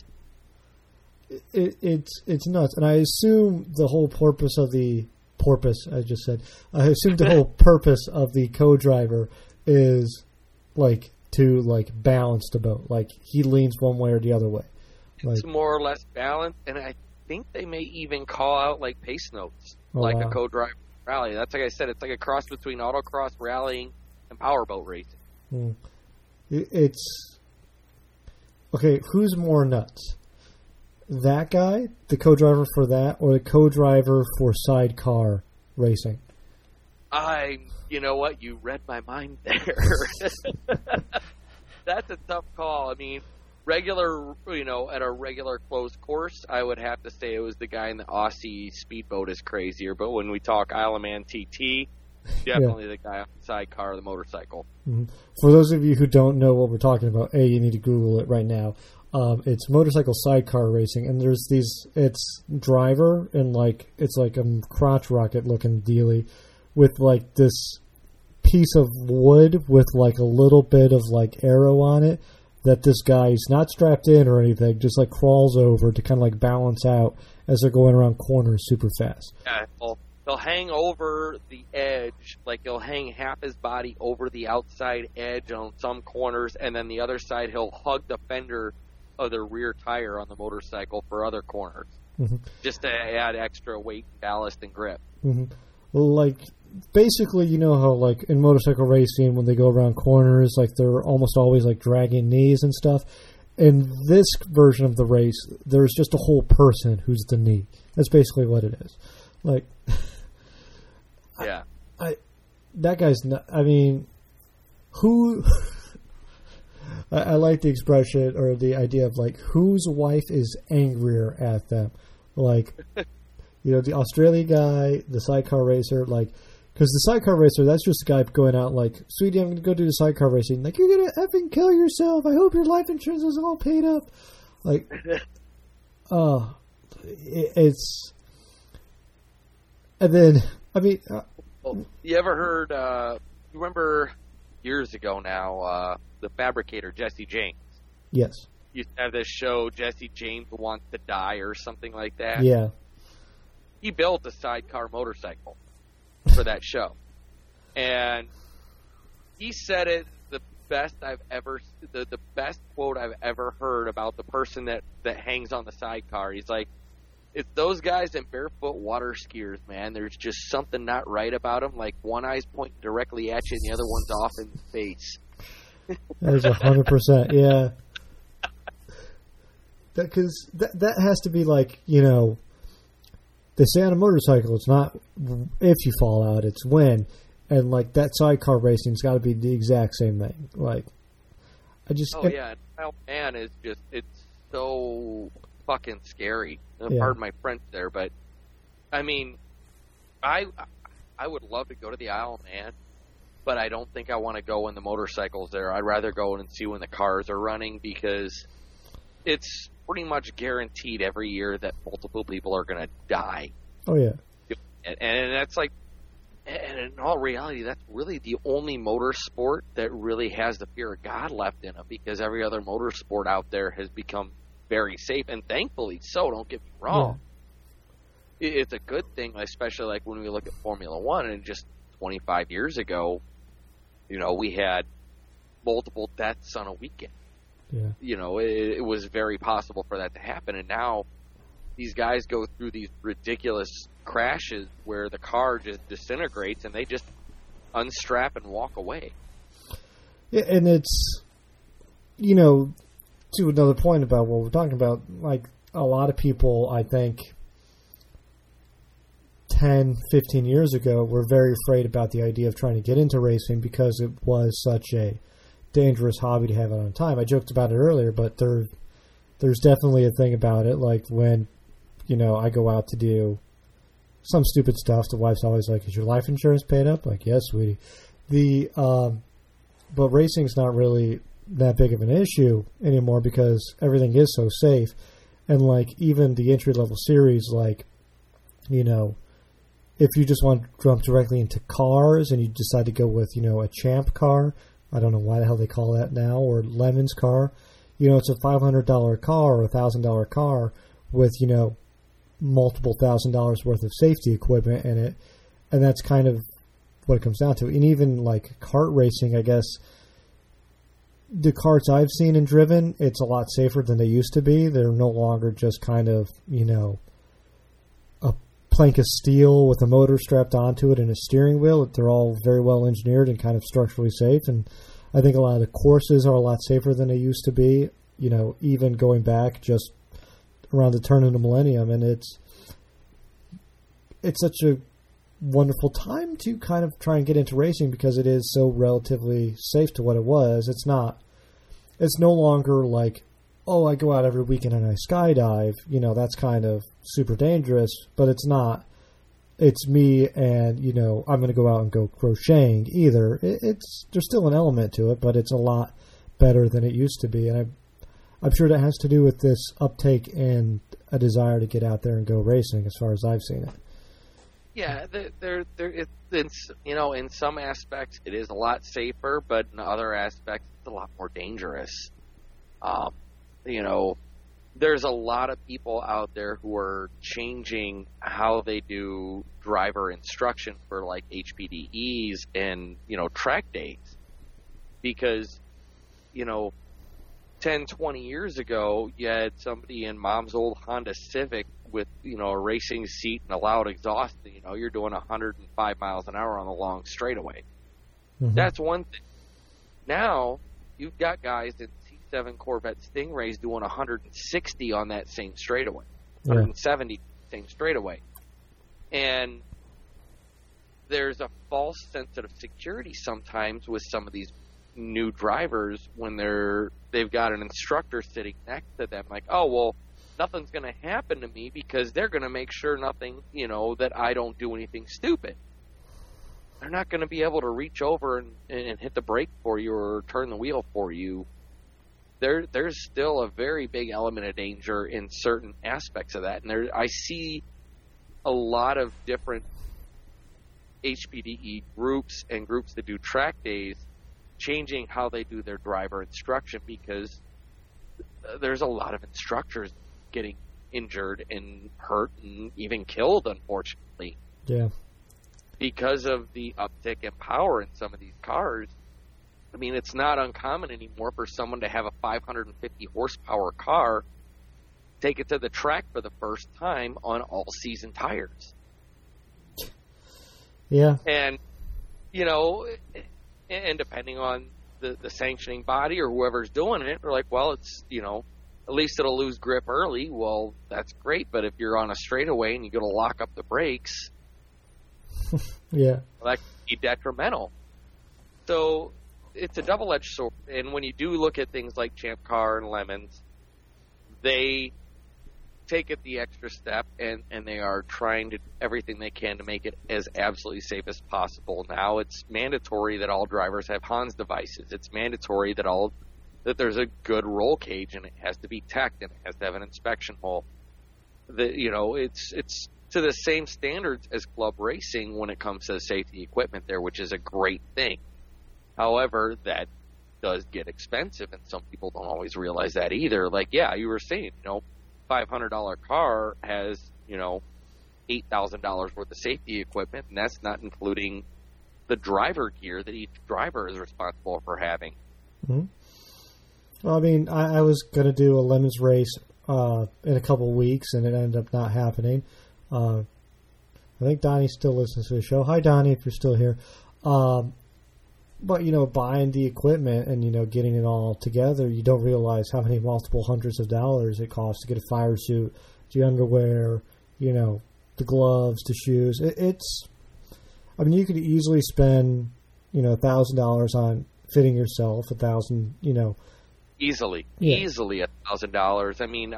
It's nuts. And I assume the whole purpose of the I assume the whole purpose of the co-driver is like to like balance the boat. Like he leans one way or the other way. Like, it's more or less balanced, and I think they may even call out like pace notes, like wow. a co-driver rally. That's like I said, it's like a cross between autocross, rallying, and powerboat racing. It's okay. Who's more nuts? That guy, the co-driver for that, or the co-driver for sidecar racing? You know what? You read my mind there. That's a tough call. I mean, at a regular closed course, I would have to say it was the guy in the Aussie speedboat is crazier. But when we talk Isle of Man TT, definitely the guy on the sidecar or the motorcycle. Mm-hmm. For those of you who don't know what we're talking about, you need to Google it right now. It's motorcycle sidecar racing, and there's it's driver, and it's like a crotch rocket looking dealie with like this piece of wood with like a little bit of like arrow on it that this guy's not strapped in or anything, just like crawls over to kind of like balance out as they're going around corners super fast. Yeah, they'll hang over the edge, like he'll hang half his body over the outside edge on some corners, and then the other side he'll hug the fender of the rear tire on the motorcycle for other corners, just to add extra weight, ballast, and grip. Mm-hmm. Well, like basically, you know how like in motorcycle racing when they go around corners, like they're almost always like dragging knees and stuff. In this version of the race, there's just a whole person who's the knee. That's basically what it is. Like, yeah, that guy's not. I mean, who? I like the expression or the idea of like whose wife is angrier at them, like the Australian guy, the sidecar racer, like because the sidecar racer that's just a guy going out like, sweetie, I'm gonna go do the sidecar racing. Like you're gonna effing kill yourself. I hope your life insurance is all paid up. Like, it's and then I mean, you ever heard? You remember years ago now? The fabricator Jesse James. Yes. Used to have this show, Jesse James Wants to Die, or something like that. Yeah. He built a sidecar motorcycle for that show, and he said it the best the best quote I've ever heard about the person that hangs on the sidecar. He's like, it's those guys in barefoot water skiers, man. There's just something not right about them. Like one eye's pointing directly at you, and the other one's off in the face. That is 100%, yeah. Because that has to be like, they say on a motorcycle, it's not if you fall out, it's when. And like that sidecar racing's got to be the exact same thing. Like, I just. Yeah, Isle of Man is just, it's so fucking scary. Yeah. Pardon my French there, but I mean, I would love to go to the Isle of Man, but I don't think I want to go when the motorcycle's there. I'd rather go and see when the cars are running, because it's pretty much guaranteed every year that multiple people are going to die. Oh, yeah. And that's like, and in all reality, that's really the only motorsport that really has the fear of God left in it, because every other motorsport out there has become very safe, and thankfully so, don't get me wrong. Yeah. It's a good thing, especially like when we look at Formula One, and just 25 years ago, you know, we had multiple deaths on a weekend. Yeah. You know, it was very possible for that to happen, and now these guys go through these ridiculous crashes where the car just disintegrates and they just unstrap and walk away. Yeah, and it's, you know, to another point about what we're talking about, like a lot of people, I think, 10, 15 years ago were very afraid about the idea of trying to get into racing because it was such a dangerous hobby to have on time. I joked about it earlier, but there's definitely a thing about it. Like when, you know, I go out to do some stupid stuff, the wife's always like, "Is your life insurance paid up?" Like, "Yes, sweetie." But racing's not really that big of an issue anymore because everything is so safe. And like even the entry level series, like, you know, if you just want to jump directly into cars and you decide to go with, you know, a Champ car, I don't know why the hell they call that now, or Lemon's car, you know, it's a $500 car or $1,000 car with, you know, multiple $1,000s worth of safety equipment in it. And that's kind of what it comes down to. And even like kart racing, I guess, the karts I've seen and driven, it's a lot safer than they used to be. They're no longer just kind of, you know, a plank of steel with a motor strapped onto it and a steering wheel. They're all very well engineered and kind of structurally safe. And I think a lot of the courses are a lot safer than they used to be, you know, even going back just around the turn of the millennium. And it's such a wonderful time to kind of try and get into racing because it is so relatively safe to what it was. It's no longer like, oh, I go out every weekend and I skydive. You know, that's kind of super dangerous, but it's not. It's me and, you know, I'm going to go out and go crocheting either. There's still an element to it, but it's a lot better than it used to be. And I'm sure that has to do with this uptake and a desire to get out there and go racing as far as I've seen it. Yeah, it's, you know, in some aspects it is a lot safer, but in other aspects it's a lot more dangerous. You know, there's a lot of people out there who are changing how they do driver instruction for like HPDEs and, you know, track days. Because, you know, 10, 20 years ago, you had somebody in mom's old Honda Civic with, you know, a racing seat and a loud exhaust. You know, you're doing 105 miles an hour on a long straightaway. Mm-hmm. That's one thing. Now, you've got guys in C7 Corvette Stingrays doing 160 on that same straightaway. 170 same straightaway. And there's a false sense of security sometimes with some of these new drivers when they've got an instructor sitting next to them, like, oh, well, nothing's going to happen to me because they're going to make sure nothing, you know, that I don't do anything stupid. They're not going to be able to reach over and hit the brake for you or turn the wheel for you. There's still a very big element of danger in certain aspects of that. And I see a lot of different HPDE groups and groups that do track days changing how they do their driver instruction because there's a lot of instructors getting injured and hurt and even killed, unfortunately. Yeah. Because of the uptick in power in some of these cars. I mean, it's not uncommon anymore for someone to have a 550 horsepower car, take it to the track for the first time on all-season tires. Yeah. And, you know, and depending on the sanctioning body or whoever's doing it, they're like, well, it's, you know, at least it'll lose grip early. Well, that's great, but if you're on a straightaway and you got to lock up the brakes, yeah, well, that could be detrimental. So it's a double-edged sword. And when you do look at things like Champ Car and Lemons, they take it the extra step, and they are trying to everything they can to make it as absolutely safe as possible. Now it's mandatory that all drivers have Hans devices. It's mandatory that there's a good roll cage, and it has to be teched, and it has to have an inspection hole. It's to the same standards as club racing when it comes to the safety equipment there, which is a great thing. However, that does get expensive, and some people don't always realize that either. Like, yeah, you were saying, $500 car has, $8,000 worth of safety equipment, and that's not including the driver gear that each driver is responsible for having. Mm-hmm. Well, I mean, I was going to do a Lemons race in a couple of weeks, and it ended up not happening. I think Donnie still listens to the show. Hi, Donnie, if you're still here. But, buying the equipment and, getting it all together, you don't realize how many multiple hundreds of dollars it costs to get a fire suit, the underwear, the gloves, the shoes. You could easily spend, $1,000 on fitting yourself, $1,000, Easily $1,000. I mean,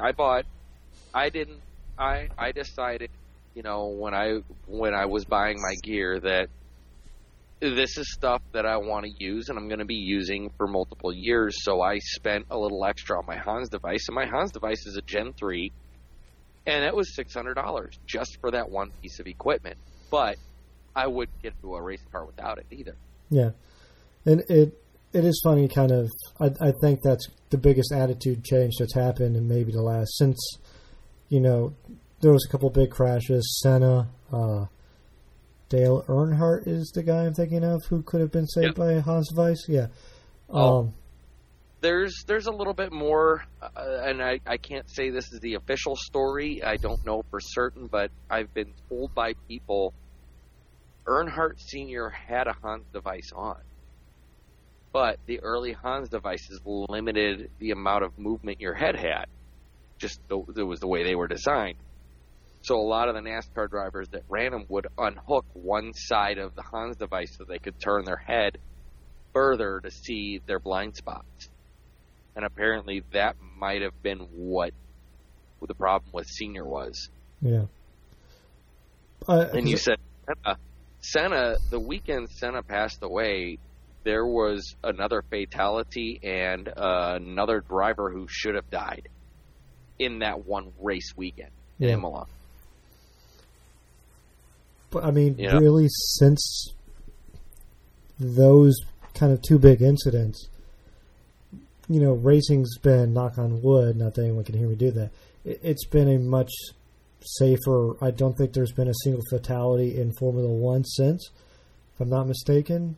I decided, when I was buying my gear that this is stuff that I want to use and I'm going to be using for multiple years. So I spent a little extra on my Hans device, and my Hans device is a Gen 3, and it was $600 just for that one piece of equipment. But I wouldn't get into a race car without it either. Yeah. And it is funny, kind of, I think that's the biggest attitude change that's happened in maybe the last, since, there was a couple big crashes. Senna, Dale Earnhardt is the guy I'm thinking of who could have been saved by a Hans device. Yeah. There's a little bit more, and I can't say this is the official story. I don't know for certain, but I've been told by people Earnhardt Sr. had a Hans device on. But the early Hans devices limited the amount of movement your head had. Just it was the way they were designed. So a lot of the NASCAR drivers that ran them would unhook one side of the Hans device so they could turn their head further to see their blind spots. And apparently that might have been what the problem with Senior was. Yeah. And you said Senna, the weekend Senna passed away, there was another fatality and another driver who should have died in that one race weekend in Imola. But, really, since those kind of two big incidents, racing's been, knock on wood, not that anyone can hear me do that, it's been a much safer, I don't think there's been a single fatality in Formula One since, if I'm not mistaken.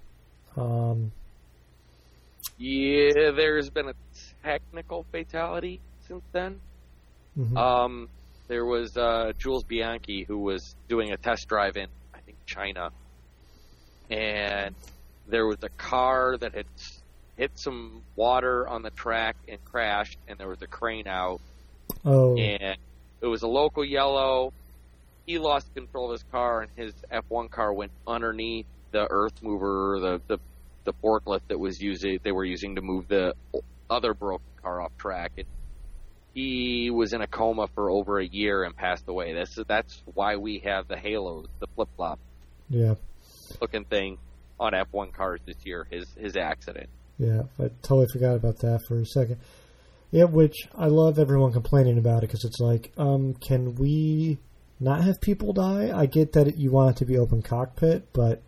Yeah, there's been a technical fatality since then. Mm-hmm. There was Jules Bianchi, who was doing a test drive in, I think, China. And there was a car that had hit some water on the track and crashed, and there was a crane out. Oh. And it was a local yellow. He lost control of his car, and his F1 car went underneath the earth mover, the forklift that they were using to move the other broken car off track. And he was in a coma for over a year and passed away. That's why we have the halos, the flip-flop looking thing on F1 cars this year, his accident. Yeah, I totally forgot about that for a second. Yeah, which I love everyone complaining about it, because it's like, can we not have people die? I get that you want it to be open cockpit, but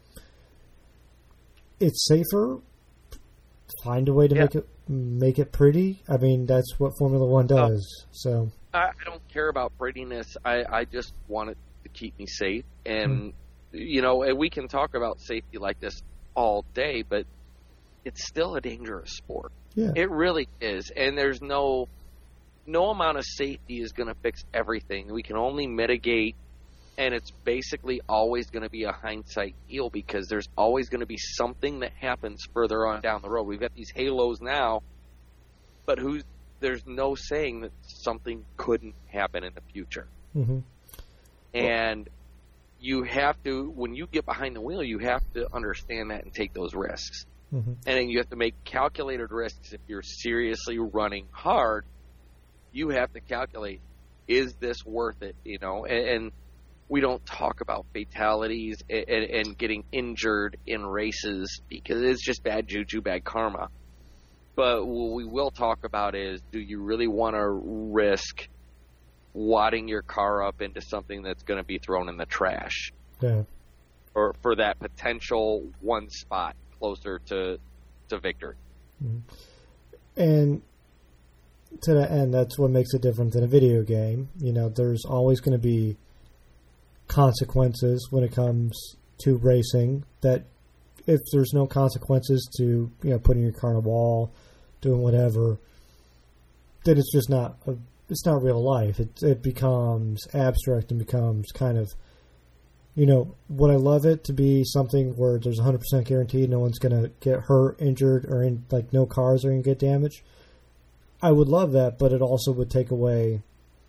it's safer. Find a way to make it pretty. I mean, that's what Formula One does. So I don't care about prettiness. I just want it to keep me safe. And and we can talk about safety like this all day, but it's still a dangerous sport. Yeah. It really is. And there's no amount of safety is going to fix everything. We can only mitigate, and it's basically always going to be a hindsight deal, because there's always going to be something that happens further on down the road. We've got these halos now, but there's no saying that something couldn't happen in the future. Mm-hmm. And you have to, when you get behind the wheel, you have to understand that and take those risks. Mm-hmm. And then you have to make calculated risks if you're seriously running hard. you have to calculate, is this worth it? You know, and we don't talk about fatalities and getting injured in races because it's just bad juju, bad karma. But what we will talk about is, do you really want to risk wadding your car up into something that's going to be thrown in the trash? Yeah. Or for that potential one spot closer to victory. Mm-hmm. And to that end, that's what makes it different than a video game. You know, there's always going to be consequences when it comes to racing. That if there's no consequences to, you know, putting your car on a wall, doing whatever, then it's just not it's not real life. It becomes abstract and becomes kind of, you know, would I love it to be something where there's 100% guaranteed no one's going to get hurt, injured, or like no cars are going to get damaged? I would love that, but it also would take away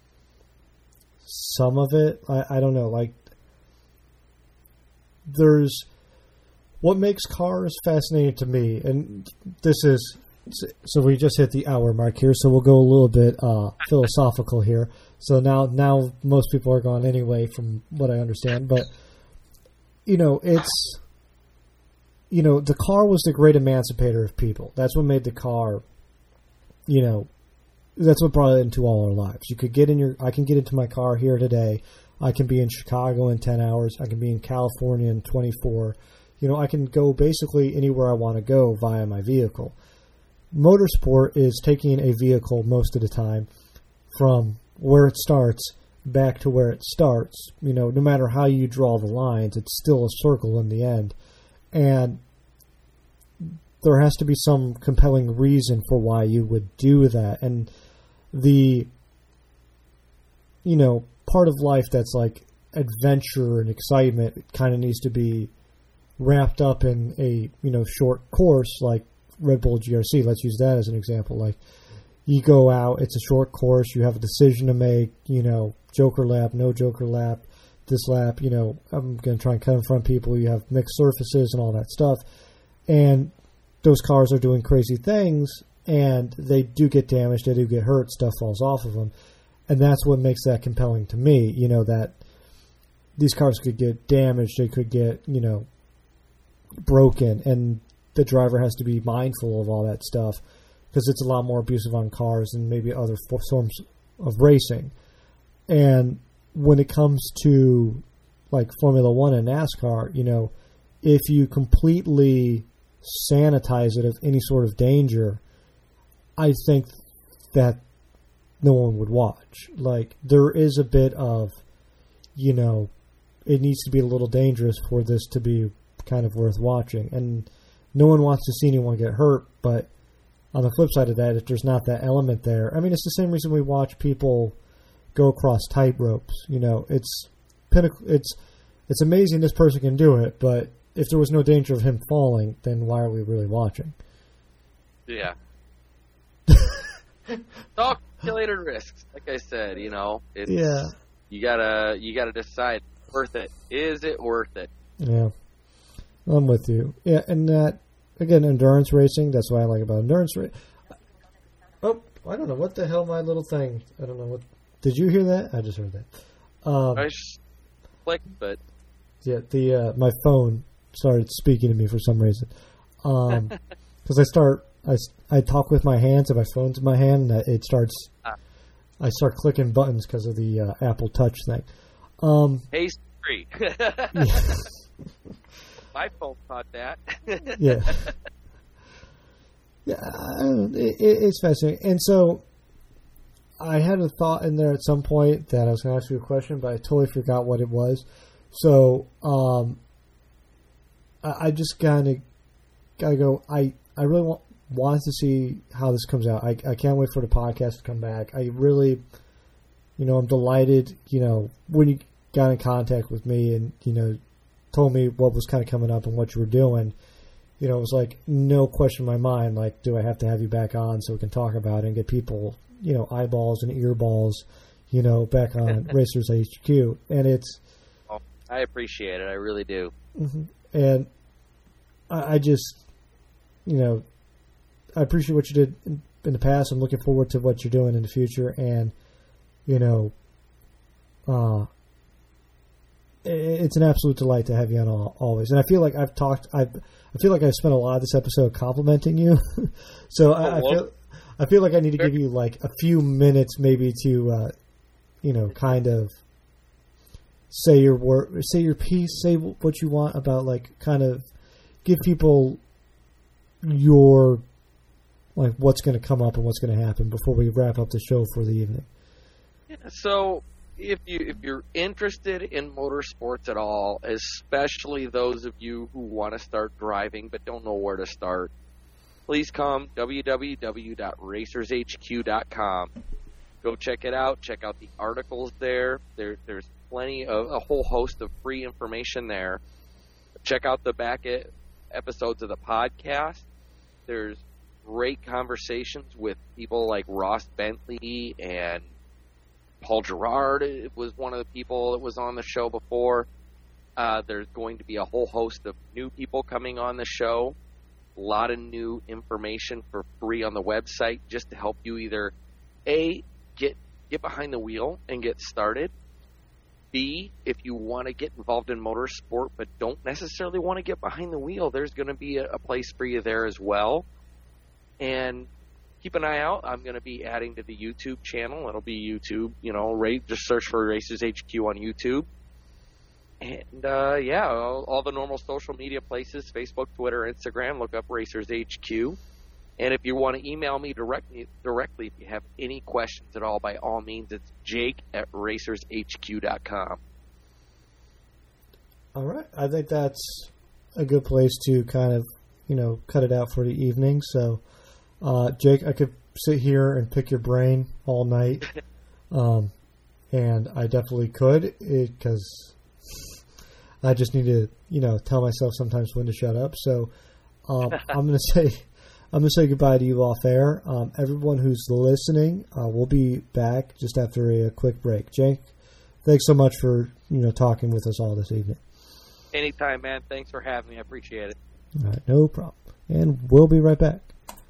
some of it. I don't know. Like, there's what makes cars fascinating to me, and this is, so we just hit the hour mark here, so we'll go a little bit philosophical here. So now most people are gone anyway, from what I understand. But, you know, it's, you know, the car was the great emancipator of people. That's what made the car, you know, that's what brought it into all our lives. You could I can get into my car here today. I can be in Chicago in 10 hours. I can be in California in 24. You know, I can go basically anywhere I want to go via my vehicle. Motorsport is taking a vehicle most of the time from where it starts back to where it starts. You know, no matter how you draw the lines, it's still a circle in the end. And there has to be some compelling reason for why you would do that. And the, you know, part of life that's like adventure and excitement kind of needs to be wrapped up in a, you know, short course like Red Bull GRC. Let's use that as an example. Like, you go out, it's a short course, you have a decision to make, you know, joker lap, no joker lap, this lap, you know, I'm going to try and cut in front of people, you have mixed surfaces and all that stuff. And those cars are doing crazy things, and they do get damaged, they do get hurt, stuff falls off of them. And that's what makes that compelling to me, you know, that these cars could get damaged, they could get, you know, broken, and the driver has to be mindful of all that stuff because it's a lot more abusive on cars than maybe other forms of racing. And when it comes to like Formula One and NASCAR, you know, if you completely sanitize it of any sort of danger, I think that no one would watch. Like, there is a bit of, you know, it needs to be a little dangerous for this to be kind of worth watching. And no one wants to see anyone get hurt, but on the flip side of that, if there's not that element there, I mean, it's the same reason we watch people go across tight ropes. You know, it's amazing this person can do it, but if there was no danger of him falling, then why are we really watching? Yeah. All calculated risks, like I said. You know, it's, yeah. You gotta decide, worth it? Is it worth it? Yeah. I'm with you. Yeah, and that, again, endurance racing, that's what I like about endurance racing. Oh, I don't know. What the hell, my little thing? I don't know. What. Did you hear that? I just heard that. I just clicked, but... Yeah, my phone started speaking to me for some reason. Because I talk with my hands, and my phone's in my hand, and it starts... I start clicking buttons because of the Apple Touch thing. Hey, Siri. Yeah. My phone caught that. Yeah. Yeah, it's fascinating. And so I had a thought in there at some point that I was going to ask you a question, but I totally forgot what it was. So I just kind of got to go, I really wanted to see how this comes out. I can't wait for the podcast to come back. I really, you know, I'm delighted, you know, when you got in contact with me and, you know, told me what was kind of coming up and what you were doing, you know, it was like no question in my mind, like, do I have to have you back on so we can talk about it and get people, you know, eyeballs and earballs, you know, back on Racers HQ. And it's... Oh, I appreciate it. I really do. Mm-hmm. And I just, you know, I appreciate what you did in the past. I'm looking forward to what you're doing in the future, and it's an absolute delight to have you on always. And I feel like I feel like I've spent a lot of this episode complimenting you. So I feel like I need to give you like a few minutes maybe to, kind of say your piece, say what you want about, like, kind of give people your, like, what's going to come up and what's going to happen before we wrap up the show for the evening. Yeah, so if you're interested in motorsports at all, especially those of you who want to start driving but don't know where to start, please come www.racershq.com. Go check it out. Check out the articles there. There's plenty of a whole host of free information there. Check out the back episodes of the podcast. There's great conversations with people like Ross Bentley and Paul Gerard. It was one of the people that was on the show before. There's going to be a whole host of new people coming on the show. A lot of new information for free on the website just to help you either A, get behind the wheel and get started. B, if you want to get involved in motorsport but don't necessarily want to get behind the wheel, there's going to be a place for you there as well. And keep an eye out. I'm going to be adding to the YouTube channel. It'll be YouTube, just search for Racers HQ on YouTube. And, all the normal social media places, Facebook, Twitter, Instagram, look up Racers HQ. And if you want to email me directly if you have any questions at all, by all means, it's jake@racershq.com. All right. I think that's a good place to kind of, cut it out for the evening. So, Jake, I could sit here and pick your brain all night. And I definitely could, because I just need to, tell myself sometimes when to shut up. So I'm going to say goodbye to you off air. Everyone who's listening, we'll be back just after a quick break. Jake, thanks so much for talking with us all this evening. Anytime, man. Thanks for having me. I appreciate it. All right, no problem. And we'll be right back.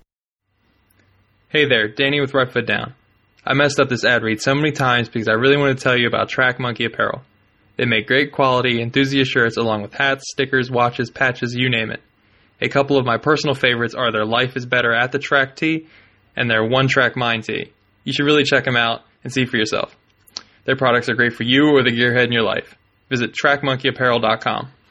Hey there, Danny with Right Foot Down. I messed up this ad read so many times because I really want to tell you about Track Monkey Apparel. They make great quality enthusiast shirts along with hats, stickers, watches, patches, you name it. A couple of my personal favorites are their Life is Better at the Track tee and their One Track Mind tee. You should really check them out and see for yourself. Their products are great for you or the gearhead in your life. Visit trackmonkeyapparel.com.